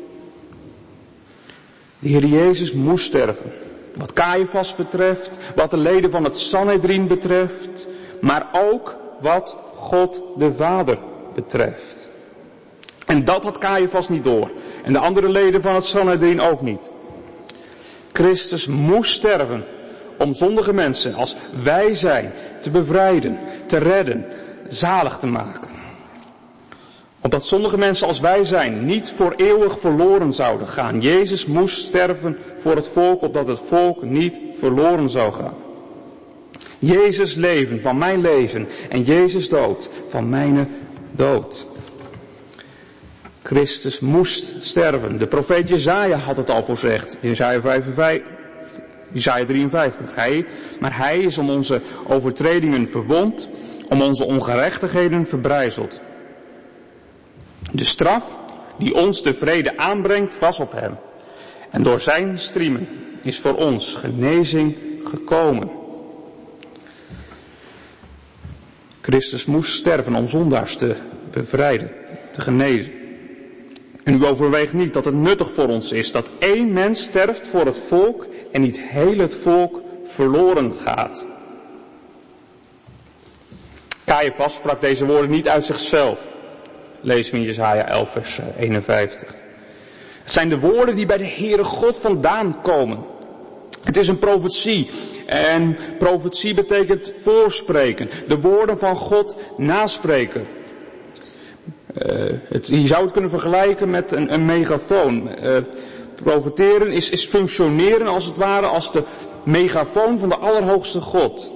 De Heer Jezus moest sterven. Wat Caiaphas betreft, wat de leden van het Sanhedrin betreft, maar ook wat God de Vader betreft. En dat had Caiaphas niet door. En de andere leden van het Sanhedrin ook niet. Christus moest sterven om zondige mensen als wij zijn te bevrijden, te redden, zalig te maken. Opdat zondige mensen als wij zijn niet voor eeuwig verloren zouden gaan. Jezus moest sterven voor het volk, opdat het volk niet verloren zou gaan. Jezus leven van mijn leven en Jezus dood van mijn dood. Christus moest sterven. De profeet Jesaja had het al voorzegd. Jesaja 53. Maar hij is om onze overtredingen verwond, om onze ongerechtigheden verbrijzeld. De straf die ons de vrede aanbrengt was op hem. En door zijn striemen is voor ons genezing gekomen. Christus moest sterven om zondaars te bevrijden, te genezen. En u overweegt niet dat het nuttig voor ons is dat één mens sterft voor het volk en niet heel het volk verloren gaat. Caiaphas sprak deze woorden niet uit zichzelf. Lezen we in Jesaja 11 vers 51. Het zijn de woorden die bij de Heere God vandaan komen. Het is een profetie. En profetie betekent voorspreken. De woorden van God naspreken. Je zou het kunnen vergelijken met een megafoon. Profeteren is functioneren als het ware als de megafoon van de Allerhoogste God.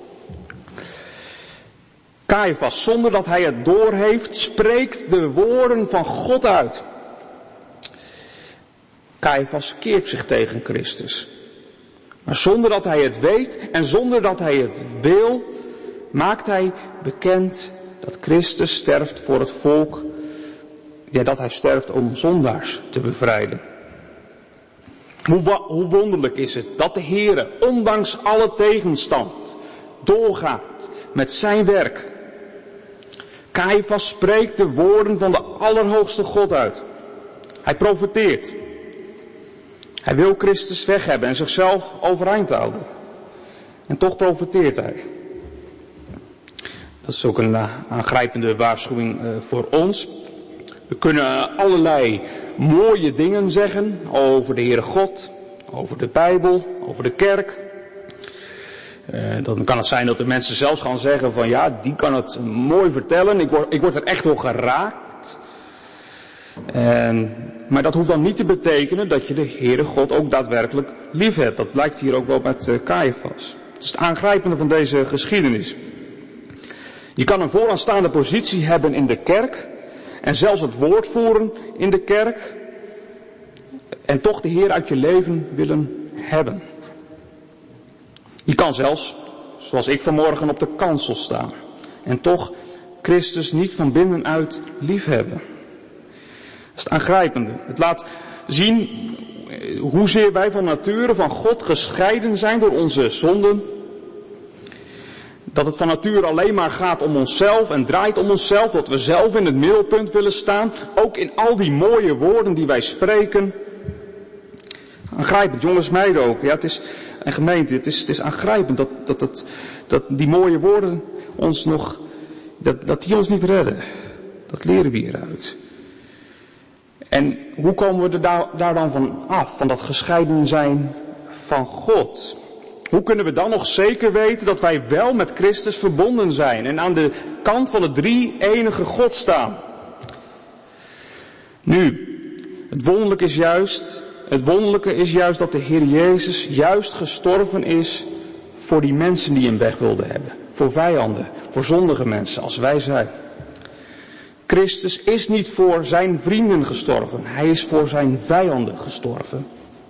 Caiaphas, zonder dat hij het doorheeft, spreekt de woorden van God uit. Caiaphas keert zich tegen Christus. Maar zonder dat hij het weet en zonder dat hij het wil, maakt hij bekend dat Christus sterft voor het volk. Ja, dat hij sterft om zondaars te bevrijden. Hoe wonderlijk is het dat de Heere, ondanks alle tegenstand, doorgaat met zijn werk. Caiaphas spreekt de woorden van de Allerhoogste God uit. Hij profeteert. Hij wil Christus weg hebben en zichzelf overeind houden. En toch profeteert hij. Dat is ook een aangrijpende waarschuwing voor ons. We kunnen allerlei mooie dingen zeggen over de Heere God, over de Bijbel, over de kerk. Dan kan het zijn dat de mensen zelfs gaan zeggen van ja, die kan het mooi vertellen. Ik word er echt door geraakt. Maar dat hoeft dan niet te betekenen dat je de Heere God ook daadwerkelijk lief hebt. Dat blijkt hier ook wel met Caiaphas. Het is het aangrijpende van deze geschiedenis. Je kan een vooraanstaande positie hebben in de kerk en zelfs het woord voeren in de kerk en toch de Heer uit je leven willen hebben. Je kan zelfs, zoals ik vanmorgen, op de kansel staan en toch Christus niet van binnenuit lief hebben. Dat is het aangrijpende. Het laat zien hoezeer wij van nature van God gescheiden zijn door onze zonden. Dat het van nature alleen maar gaat om onszelf en draait om onszelf. Dat we zelf in het middelpunt willen staan. Ook in al die mooie woorden die wij spreken. Aangrijpend, jongens, meiden ook. Ja, het is, en gemeente, het is aangrijpend dat die mooie woorden ons nog, dat die ons niet redden. Dat leren we hieruit. En hoe komen we er daar dan van af, van dat gescheiden zijn van God? Hoe kunnen we dan nog zeker weten dat wij wel met Christus verbonden zijn en aan de kant van de drie enige God staan? Nu, het wonderlijke is juist dat de Heer Jezus juist gestorven is voor die mensen die hem weg wilden hebben. Voor vijanden, voor zondige mensen als wij zijn. Christus is niet voor zijn vrienden gestorven. Hij is voor zijn vijanden gestorven.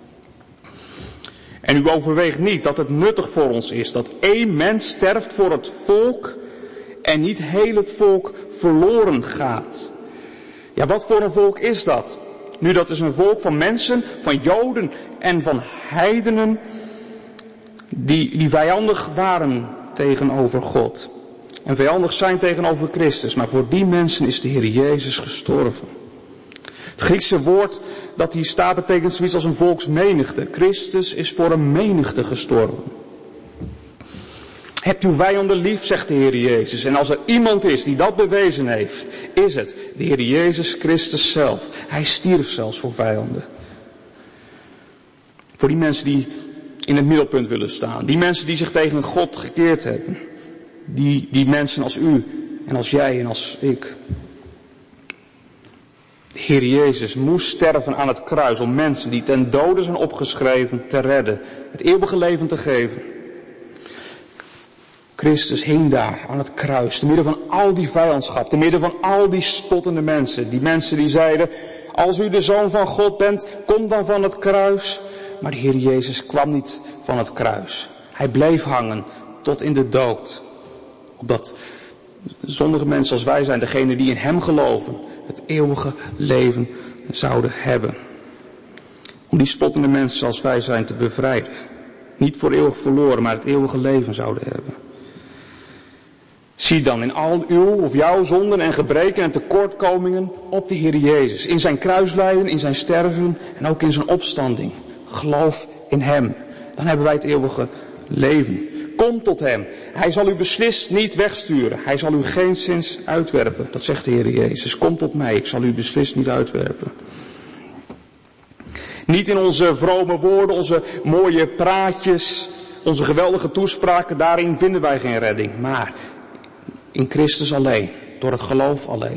En u overweegt niet dat het nuttig voor ons is dat één mens sterft voor het volk en niet heel het volk verloren gaat. Ja, wat voor een volk is dat? Nu, dat is een volk van mensen, van Joden en van heidenen die vijandig waren tegenover God. En vijandig zijn tegenover Christus. Maar voor die mensen is de Heer Jezus gestorven. Het Griekse woord dat hier staat betekent zoiets als een volksmenigte. Christus is voor een menigte gestorven. Hebt uw vijanden lief, zegt de Heer Jezus. En als er iemand is die dat bewezen heeft, is het de Heer Jezus Christus zelf. Hij stierf zelfs voor vijanden. Voor die mensen die in het middelpunt willen staan. Die mensen die zich tegen God gekeerd hebben. Die mensen als u en als jij en als ik. De Heer Jezus moest sterven aan het kruis om mensen die ten dode zijn opgeschreven te redden. Het eeuwige leven te geven. Christus hing daar aan het kruis, te midden van al die vijandschap, te midden van al die spottende mensen. Die mensen die zeiden, als u de Zoon van God bent, kom dan van het kruis. Maar de Heer Jezus kwam niet van het kruis. Hij bleef hangen tot in de dood. Opdat zondige mensen als wij zijn, degenen die in hem geloven, het eeuwige leven zouden hebben. Om die spottende mensen als wij zijn te bevrijden. Niet voor eeuwig verloren, maar het eeuwige leven zouden hebben. Zie dan in al uw of jouw zonden en gebreken en tekortkomingen op de Heer Jezus. In zijn kruislijden, in zijn sterven en ook in zijn opstanding. Geloof in hem. Dan hebben wij het eeuwige leven. Kom tot hem. Hij zal u beslist niet wegsturen. Hij zal u geenszins uitwerpen. Dat zegt de Heer Jezus. Kom tot mij. Ik zal u beslist niet uitwerpen. Niet in onze vrome woorden, onze mooie praatjes, onze geweldige toespraken. Daarin vinden wij geen redding. Maar in Christus alleen. Door het geloof alleen.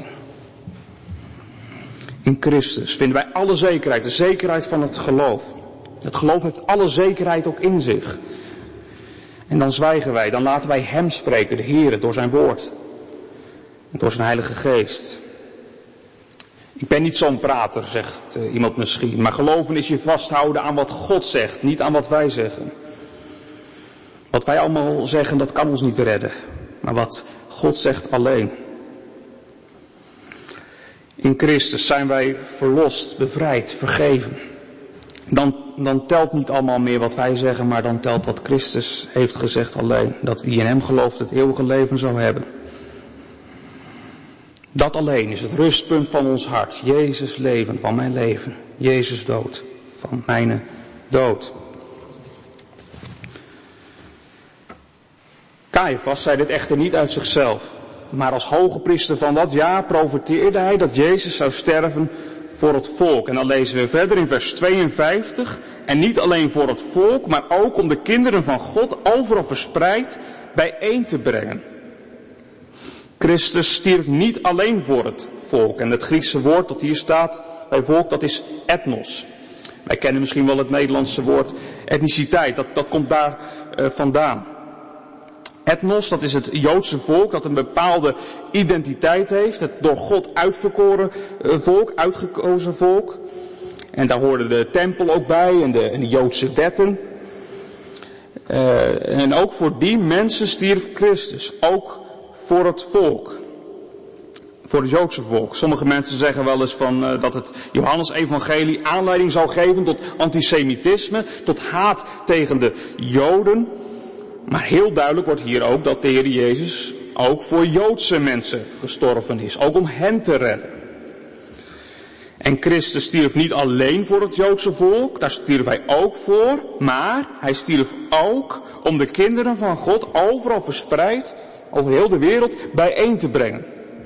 In Christus vinden wij alle zekerheid. De zekerheid van het geloof. Het geloof heeft alle zekerheid ook in zich. En dan zwijgen wij, dan laten wij hem spreken, de Heere, door zijn woord. En door zijn Heilige Geest. Ik ben niet zo'n prater, zegt iemand misschien. Maar geloven is je vasthouden aan wat God zegt, niet aan wat wij zeggen. Wat wij allemaal zeggen, dat kan ons niet redden. Maar wat God zegt alleen. In Christus zijn wij verlost, bevrijd, vergeven. Dan telt niet allemaal meer wat wij zeggen, maar dan telt wat Christus heeft gezegd alleen. Dat wie in hem gelooft het eeuwige leven zou hebben. Dat alleen is het rustpunt van ons hart. Jezus leven van mijn leven. Jezus dood van mijn dood. Caiaphas zei dit echter niet uit zichzelf. Maar als hoge priester van dat jaar profeteerde hij dat Jezus zou sterven voor het volk. En dan lezen we verder in vers 52. En niet alleen voor het volk, maar ook om de kinderen van God overal verspreid bijeen te brengen. Christus stierf niet alleen voor het volk. En het Griekse woord dat hier staat bij volk, dat is ethnos. Wij kennen misschien wel het Nederlandse woord etniciteit. Dat komt daar vandaan. Ethnos, dat is het Joodse volk dat een bepaalde identiteit heeft. Het door God uitverkoren volk, uitgekozen volk. En daar hoorde de tempel ook bij en de Joodse wetten. En ook voor die mensen stierf Christus. Ook voor het volk. Voor het Joodse volk. Sommige mensen zeggen wel eens dat het Johannes-evangelie aanleiding zou geven tot antisemitisme, tot haat tegen de Joden. Maar heel duidelijk wordt hier ook dat de Heer Jezus ook voor Joodse mensen gestorven is. Ook om hen te redden. En Christus stierf niet alleen voor het Joodse volk, daar stierf hij ook voor. Maar hij stierf ook om de kinderen van God overal verspreid, over heel de wereld, bijeen te brengen.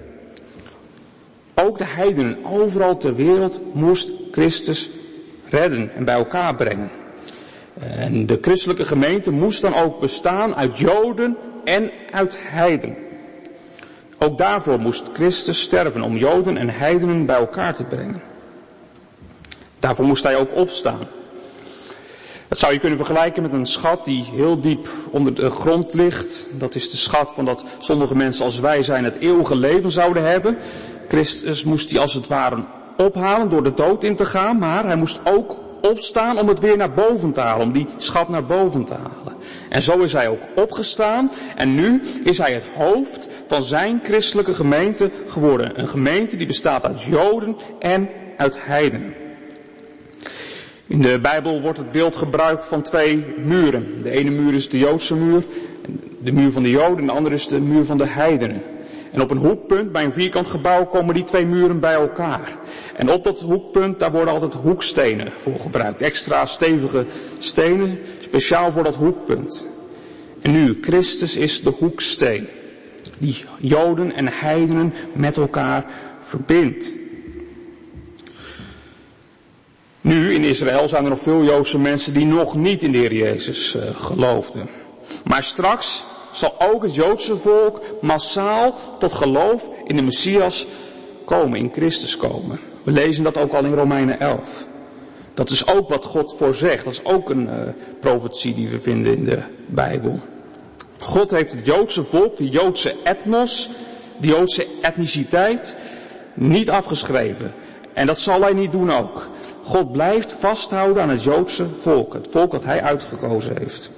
Ook de heidenen overal ter wereld moest Christus redden en bij elkaar brengen. En de christelijke gemeente moest dan ook bestaan uit Joden en uit heidenen. Ook daarvoor moest Christus sterven om Joden en heidenen bij elkaar te brengen. Daarvoor moest hij ook opstaan. Dat zou je kunnen vergelijken met een schat die heel diep onder de grond ligt. Dat is de schat van dat sommige mensen als wij zijn het eeuwige leven zouden hebben. Christus moest die als het ware ophalen door de dood in te gaan, maar hij moest ook opstaan om het weer naar boven te halen, om die schat naar boven te halen. En zo is hij ook opgestaan en nu is hij het hoofd van zijn christelijke gemeente geworden. Een gemeente die bestaat uit Joden en uit heidenen. In de Bijbel wordt het beeld gebruikt van twee muren. De ene muur is de Joodse muur, de muur van de Joden, en de andere is de muur van de heidenen. En op een hoekpunt bij een vierkant gebouw komen die twee muren bij elkaar. En op dat hoekpunt, daar worden altijd hoekstenen voor gebruikt. Extra stevige stenen, speciaal voor dat hoekpunt. En nu, Christus is de hoeksteen. Die Joden en heidenen met elkaar verbindt. Nu in Israël zijn er nog veel Joodse mensen die nog niet in de Heer Jezus geloofden. Maar straks zal ook het Joodse volk massaal tot geloof in de Messias komen, in Christus komen. We lezen dat ook al in Romeinen 11. Dat is ook wat God voorzegt. Dat is ook een profetie die we vinden in de Bijbel. God heeft het Joodse volk, de Joodse etnos, de Joodse etniciteit niet afgeschreven. En dat zal hij niet doen ook. God blijft vasthouden aan het Joodse volk. Het volk dat hij uitgekozen heeft.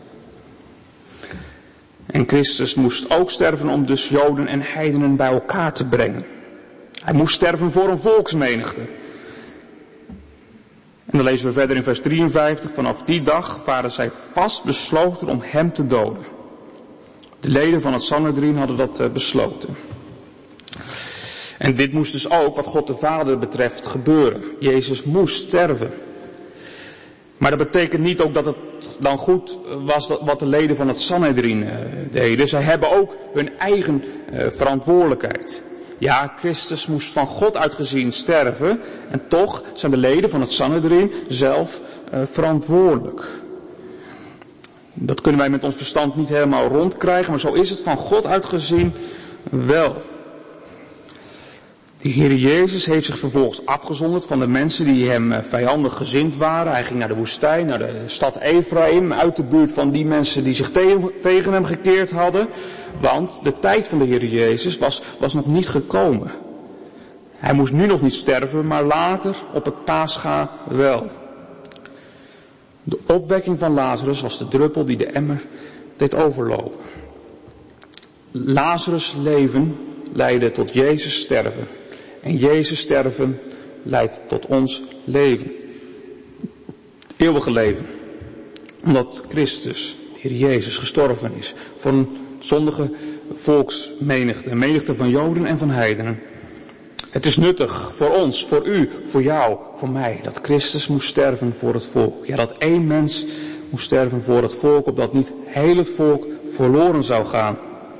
En Christus moest ook sterven om dus Joden en heidenen bij elkaar te brengen. Hij moest sterven voor een volksmenigte. En dan lezen we verder in vers 53. Vanaf die dag waren zij vast besloten om hem te doden. De leden van het Sanhedrin hadden dat besloten. En dit moest dus ook, wat God de Vader betreft, gebeuren. Jezus moest sterven. Maar dat betekent niet ook dat het dan goed was wat de leden van het Sanhedrin deden. Zij hebben ook hun eigen verantwoordelijkheid. Ja, Christus moest van God uitgezien sterven. En toch zijn de leden van het Sanhedrin zelf verantwoordelijk. Dat kunnen wij met ons verstand niet helemaal rondkrijgen, maar zo is het van God uitgezien wel. De Heer Jezus heeft zich vervolgens afgezonderd van de mensen die hem vijandig gezind waren. Hij ging naar de woestijn, naar de stad Ephraim, uit de buurt van die mensen die zich tegen hem gekeerd hadden. Want de tijd van de Heer Jezus was nog niet gekomen. Hij moest nu nog niet sterven, maar later op het Pascha wel. De opwekking van Lazarus was de druppel die de emmer deed overlopen. Lazarus' leven leidde tot Jezus sterven. En Jezus sterven leidt tot ons leven. Het eeuwige leven. Omdat Christus, de Heer Jezus, gestorven is. Voor een zondige volksmenigte. Een menigte van Joden en van heidenen. Het is nuttig voor ons, voor u, voor jou, voor mij. Dat Christus moest sterven voor het volk. Ja, dat één mens moest sterven voor het volk. Opdat niet heel het volk verloren zou gaan.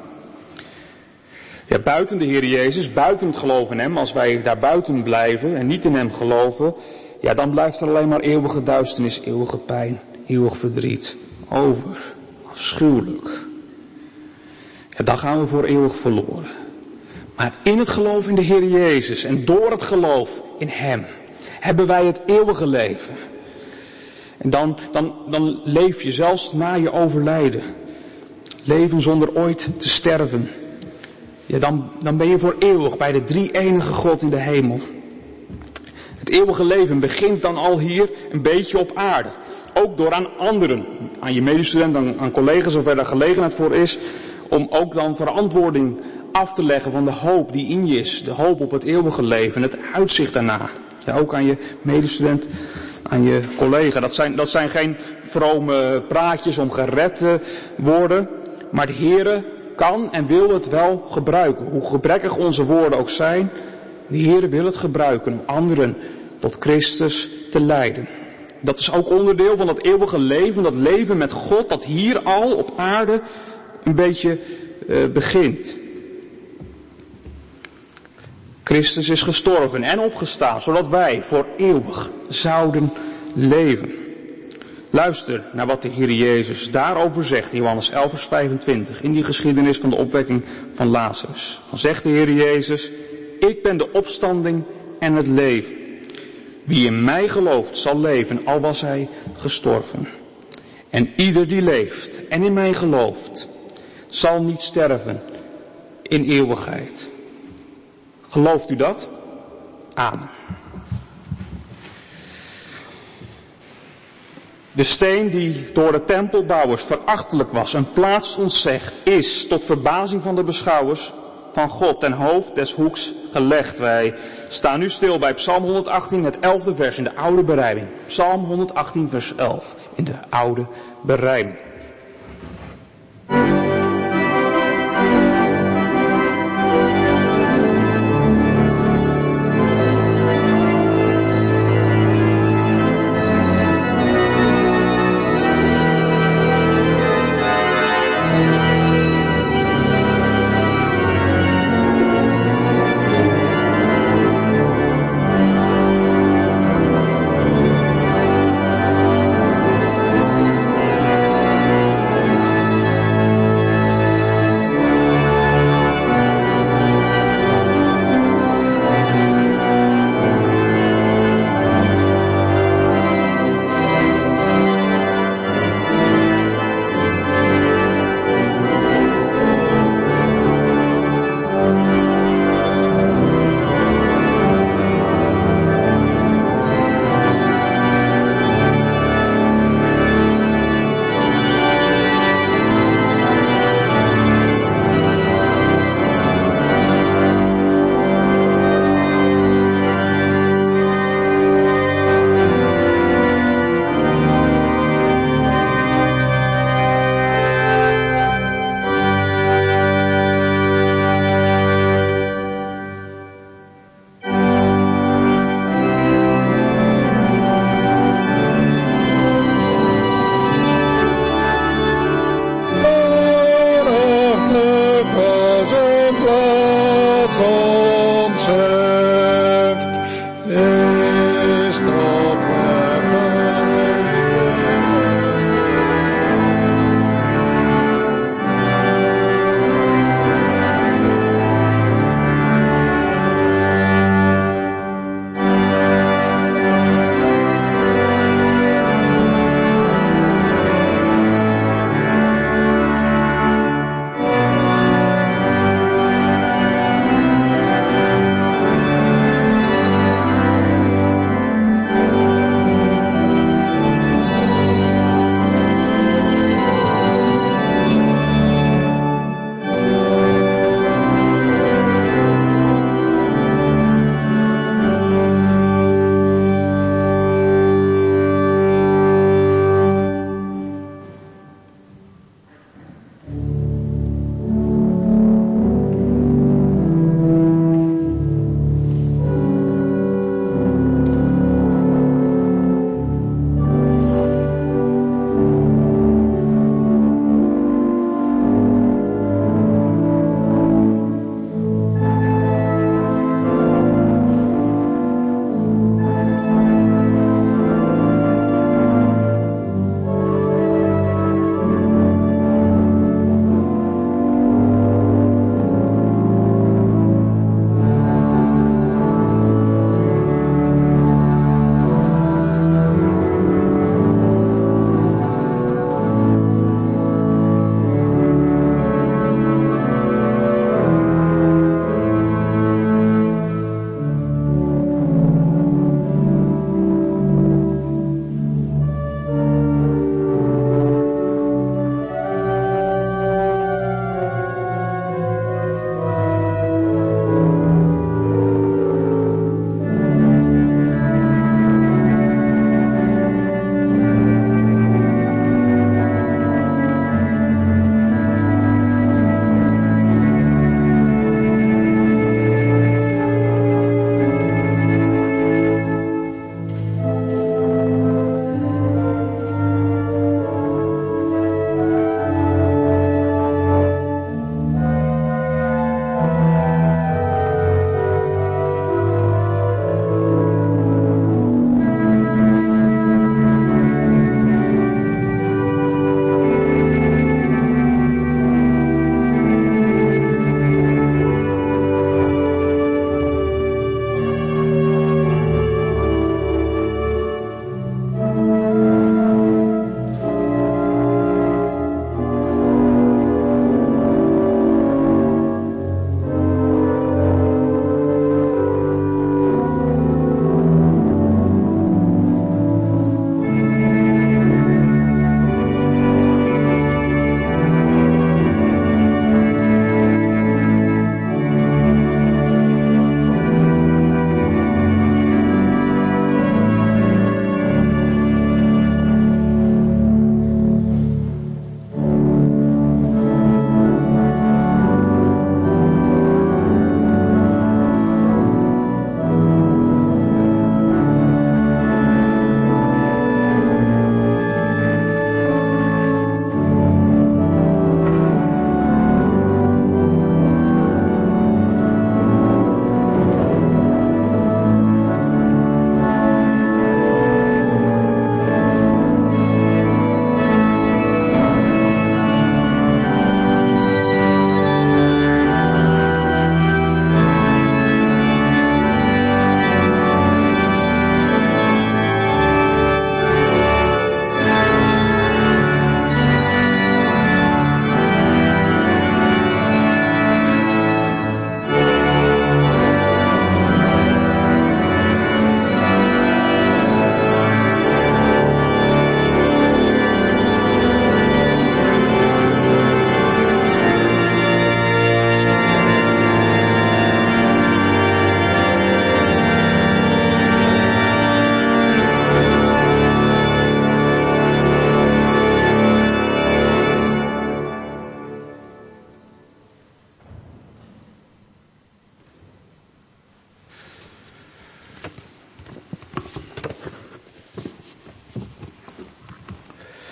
Ja, buiten de Heer Jezus, buiten het geloof in hem, als wij daar buiten blijven en niet in hem geloven, ja, dan blijft er alleen maar eeuwige duisternis, eeuwige pijn, eeuwig verdriet over. Afschuwelijk. Ja, dan gaan we voor eeuwig verloren. Maar in het geloof in de Heer Jezus en door het geloof in hem hebben wij het eeuwige leven. En dan leef je zelfs na je overlijden. Leven zonder ooit te sterven. Ja, dan ben je voor eeuwig bij de drie-enige God in de hemel. Het eeuwige leven begint dan al hier een beetje op aarde. Ook door aan anderen, aan je medestudenten, aan collega's, zover daar gelegenheid voor is, om ook dan verantwoording af te leggen van de hoop die in je is. De hoop op het eeuwige leven, het uitzicht daarna. Ja, ook aan je medestudent, aan je collega. Dat zijn geen vrome praatjes om gered te worden, maar de Heere kan en wil het wel gebruiken. Hoe gebrekkig onze woorden ook zijn, de Heere wil het gebruiken om anderen tot Christus te leiden. Dat is ook onderdeel van dat eeuwige leven, dat leven met God, dat hier al op aarde een beetje begint. Christus is gestorven en opgestaan, zodat wij voor eeuwig zouden leven. Luister naar wat de Heer Jezus daarover zegt in Johannes 11 vers 25, in die geschiedenis van de opwekking van Lazarus. Dan zegt de Heer Jezus, ik ben de opstanding en het leven. Wie in mij gelooft zal leven, al was hij gestorven. En ieder die leeft en in mij gelooft, zal niet sterven in eeuwigheid. Gelooft u dat? Amen. De steen die door de tempelbouwers verachtelijk was en plaats ontzegd, is tot verbazing van de beschouwers van God ten hoofd des hoeks gelegd. Wij staan nu stil bij Psalm 118, het 11e vers in de oude berijming. Psalm 118 vers 11 in de oude berijming. zon zegt, is tot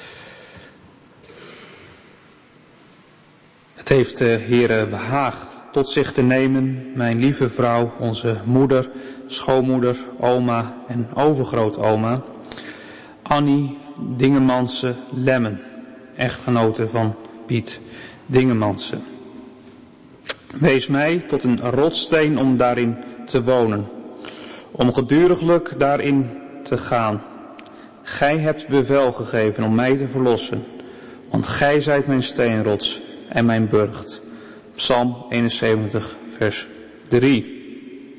Het heeft de Heere behaagd tot zich te nemen mijn lieve vrouw, onze moeder, schoonmoeder, oma en overgrootoma, Annie Dingemanse Lemmen, echtgenote van Piet Dingemanse. Wees mij tot een rotssteen om daarin te wonen, om geduriglijk daarin te gaan. Gij hebt bevel gegeven om mij te verlossen, want gij zijt mijn steenrots en mijn burcht. Psalm 71, vers 3.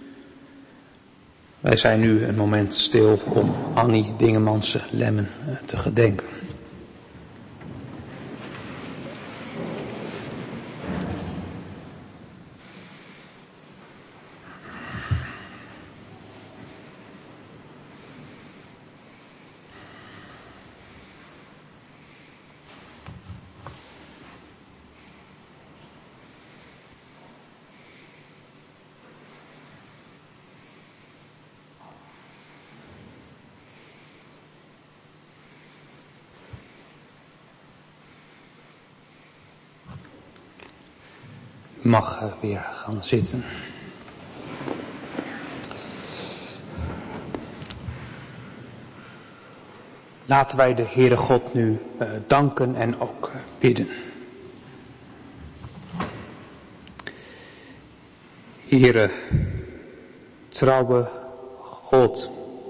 Wij zijn nu een moment stil om Annie Dingemanse Lemmen te gedenken. U mag weer gaan zitten. Laten wij de Heere God nu danken en ook bidden. Heere, trouwe God,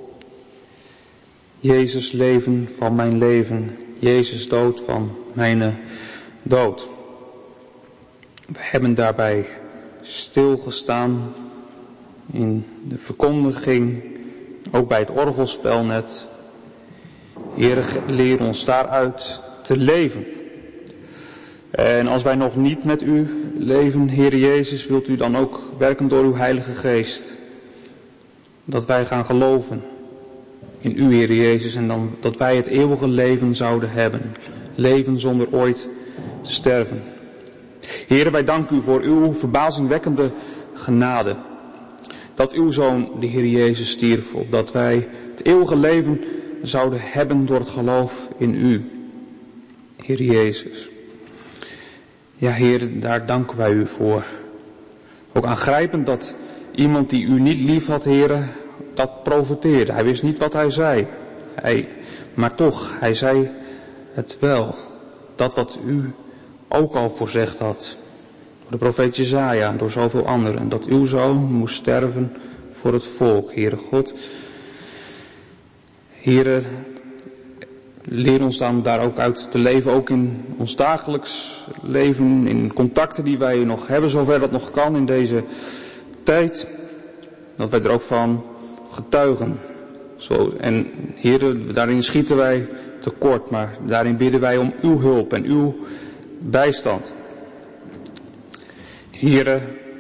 Jezus leven van mijn leven, Jezus dood van mijn dood. We hebben daarbij stilgestaan in de verkondiging, ook bij het orgelspel net. Heere, leer ons daaruit te leven. En als wij nog niet met u leven, Heere Jezus, wilt u dan ook werken door uw Heilige Geest. Dat wij gaan geloven in u, Heere Jezus, en dan dat wij het eeuwige leven zouden hebben. Leven zonder ooit te sterven. Heere, wij danken u voor uw verbazingwekkende genade. Dat uw Zoon, de Heer Jezus, stierf, opdat wij het eeuwige leven zouden hebben door het geloof in u, Heer Jezus. Ja, Heer, daar danken wij u voor. Ook aangrijpend dat iemand die u niet lief had, Heer, dat profeteerde. Hij wist niet wat hij zei. Maar toch, hij zei het wel. Dat wat u ook al voorzegd had. Door de profeet Jesaja en door zoveel anderen. Dat uw Zoon moest sterven voor het volk, Heere God. Heere, leer ons dan daar ook uit te leven, ook in ons dagelijks leven, in contacten die wij nog hebben, zover dat nog kan in deze tijd. Dat wij er ook van getuigen. En Heere, daarin schieten wij tekort, maar daarin bidden wij om uw hulp en uw bijstand. Heere,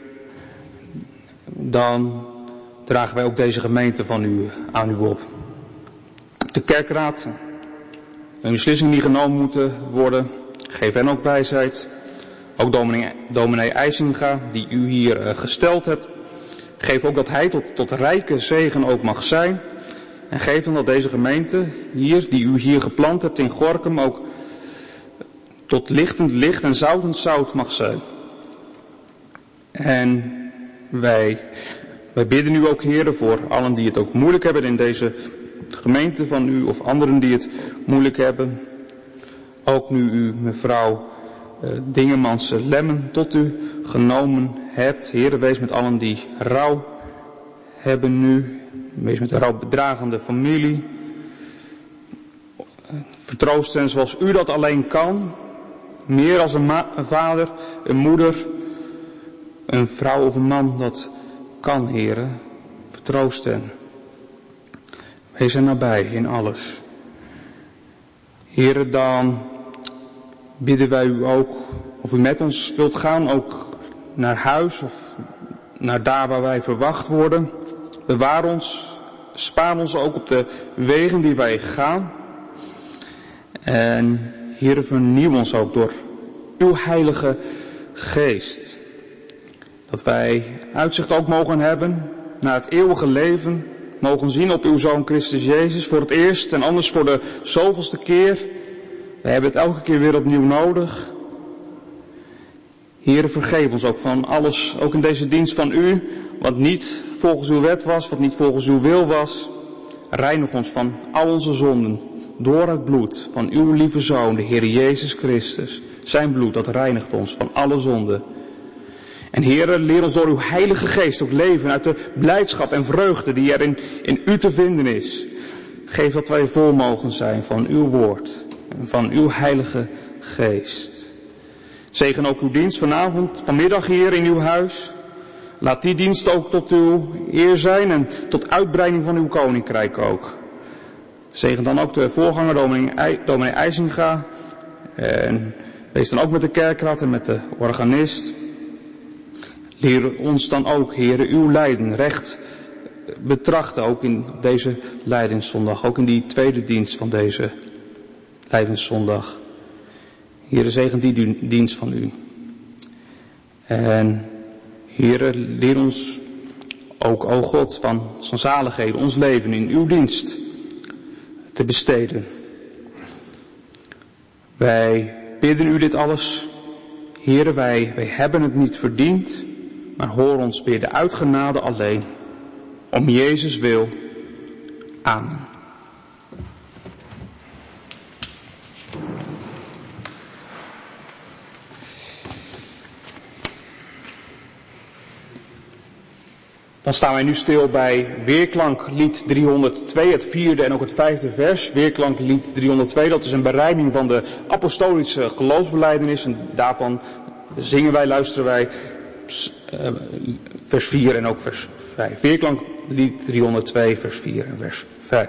dan dragen wij ook deze gemeente van u aan u op. De kerkraad, een beslissing die genomen moeten worden, geef hen ook wijsheid. Ook dominee IJsinga, die u hier gesteld hebt, geef ook dat hij tot rijke zegen ook mag zijn. En geef dan dat deze gemeente hier, die u hier geplant hebt in Gorinchem, ook tot lichtend licht en zoutend zout mag zijn. En wij bidden u ook, Heere, voor allen die het ook moeilijk hebben in deze gemeente van u, of anderen die het moeilijk hebben. Ook nu u, mevrouw Dingemanse Lemmen, tot u genomen hebt. Heere, wees met allen die rouw hebben nu. Wees met de rouwbedragende familie. Vertroost hen zoals u dat alleen kan. Meer als een vader, een moeder, een vrouw of een man dat kan, Heere. Vertroost hen. Wees er nabij in alles. Heere, dan bidden wij u ook, of u met ons wilt gaan, ook naar huis of naar daar waar wij verwacht worden. Bewaar ons, spaar ons ook op de wegen die wij gaan. En Heere, vernieuw ons ook door uw Heilige Geest. Dat wij uitzicht ook mogen hebben naar het eeuwige leven. Mogen zien op uw Zoon Christus Jezus voor het eerst en anders voor de zoveelste keer. We hebben het elke keer weer opnieuw nodig. Heere, vergeef ons ook van alles, ook in deze dienst van u, wat niet volgens uw wet was, wat niet volgens uw wil was. Reinig ons van al onze zonden door het bloed van uw lieve Zoon, de Heer Jezus Christus. Zijn bloed, dat reinigt ons van alle zonden. En Heere, leer ons door uw Heilige Geest ook leven uit de blijdschap en vreugde die er in u te vinden is. Geef dat wij vol mogen zijn van uw woord en van uw Heilige Geest. Zegen ook uw dienst vanmiddag hier in uw huis. Laat die dienst ook tot uw eer zijn en tot uitbreiding van uw koninkrijk ook. Zegen dan ook de voorganger, dominee IJsinga. En wees dan ook met de kerkraad en met de organist. Leer ons dan ook, Heere, uw lijden recht betrachten, ook in deze Lijdenszondag, ook in die tweede dienst van deze Lijdenszondag. Heere, zegen die dienst van u. En Heere, leer ons ook, o God, van zaligheden, ons leven in uw dienst te besteden. Wij bidden u dit alles. Heere, wij hebben het niet verdiend, maar hoor ons bidden uit genade alleen. Om Jezus wil. Amen. Dan staan wij nu stil bij Weerklanklied 302, het 4e en ook het 5e vers. Weerklanklied 302, dat is een berijming van de apostolische geloofsbelijdenis. En daarvan zingen wij, luisteren wij vers 4 en ook vers 5. Weerklanklied 302, vers 4 en vers 5.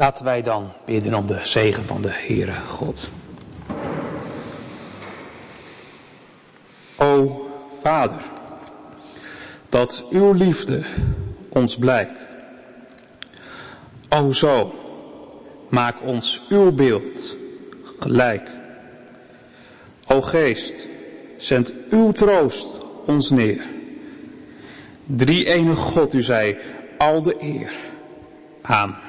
Laten wij dan bidden om de zegen van de Heere God. O Vader, dat uw liefde ons blijkt. O zo, maak ons uw beeld gelijk. O Geest, zend uw troost ons neer. Drie-enige God, u zij al de eer. Amen.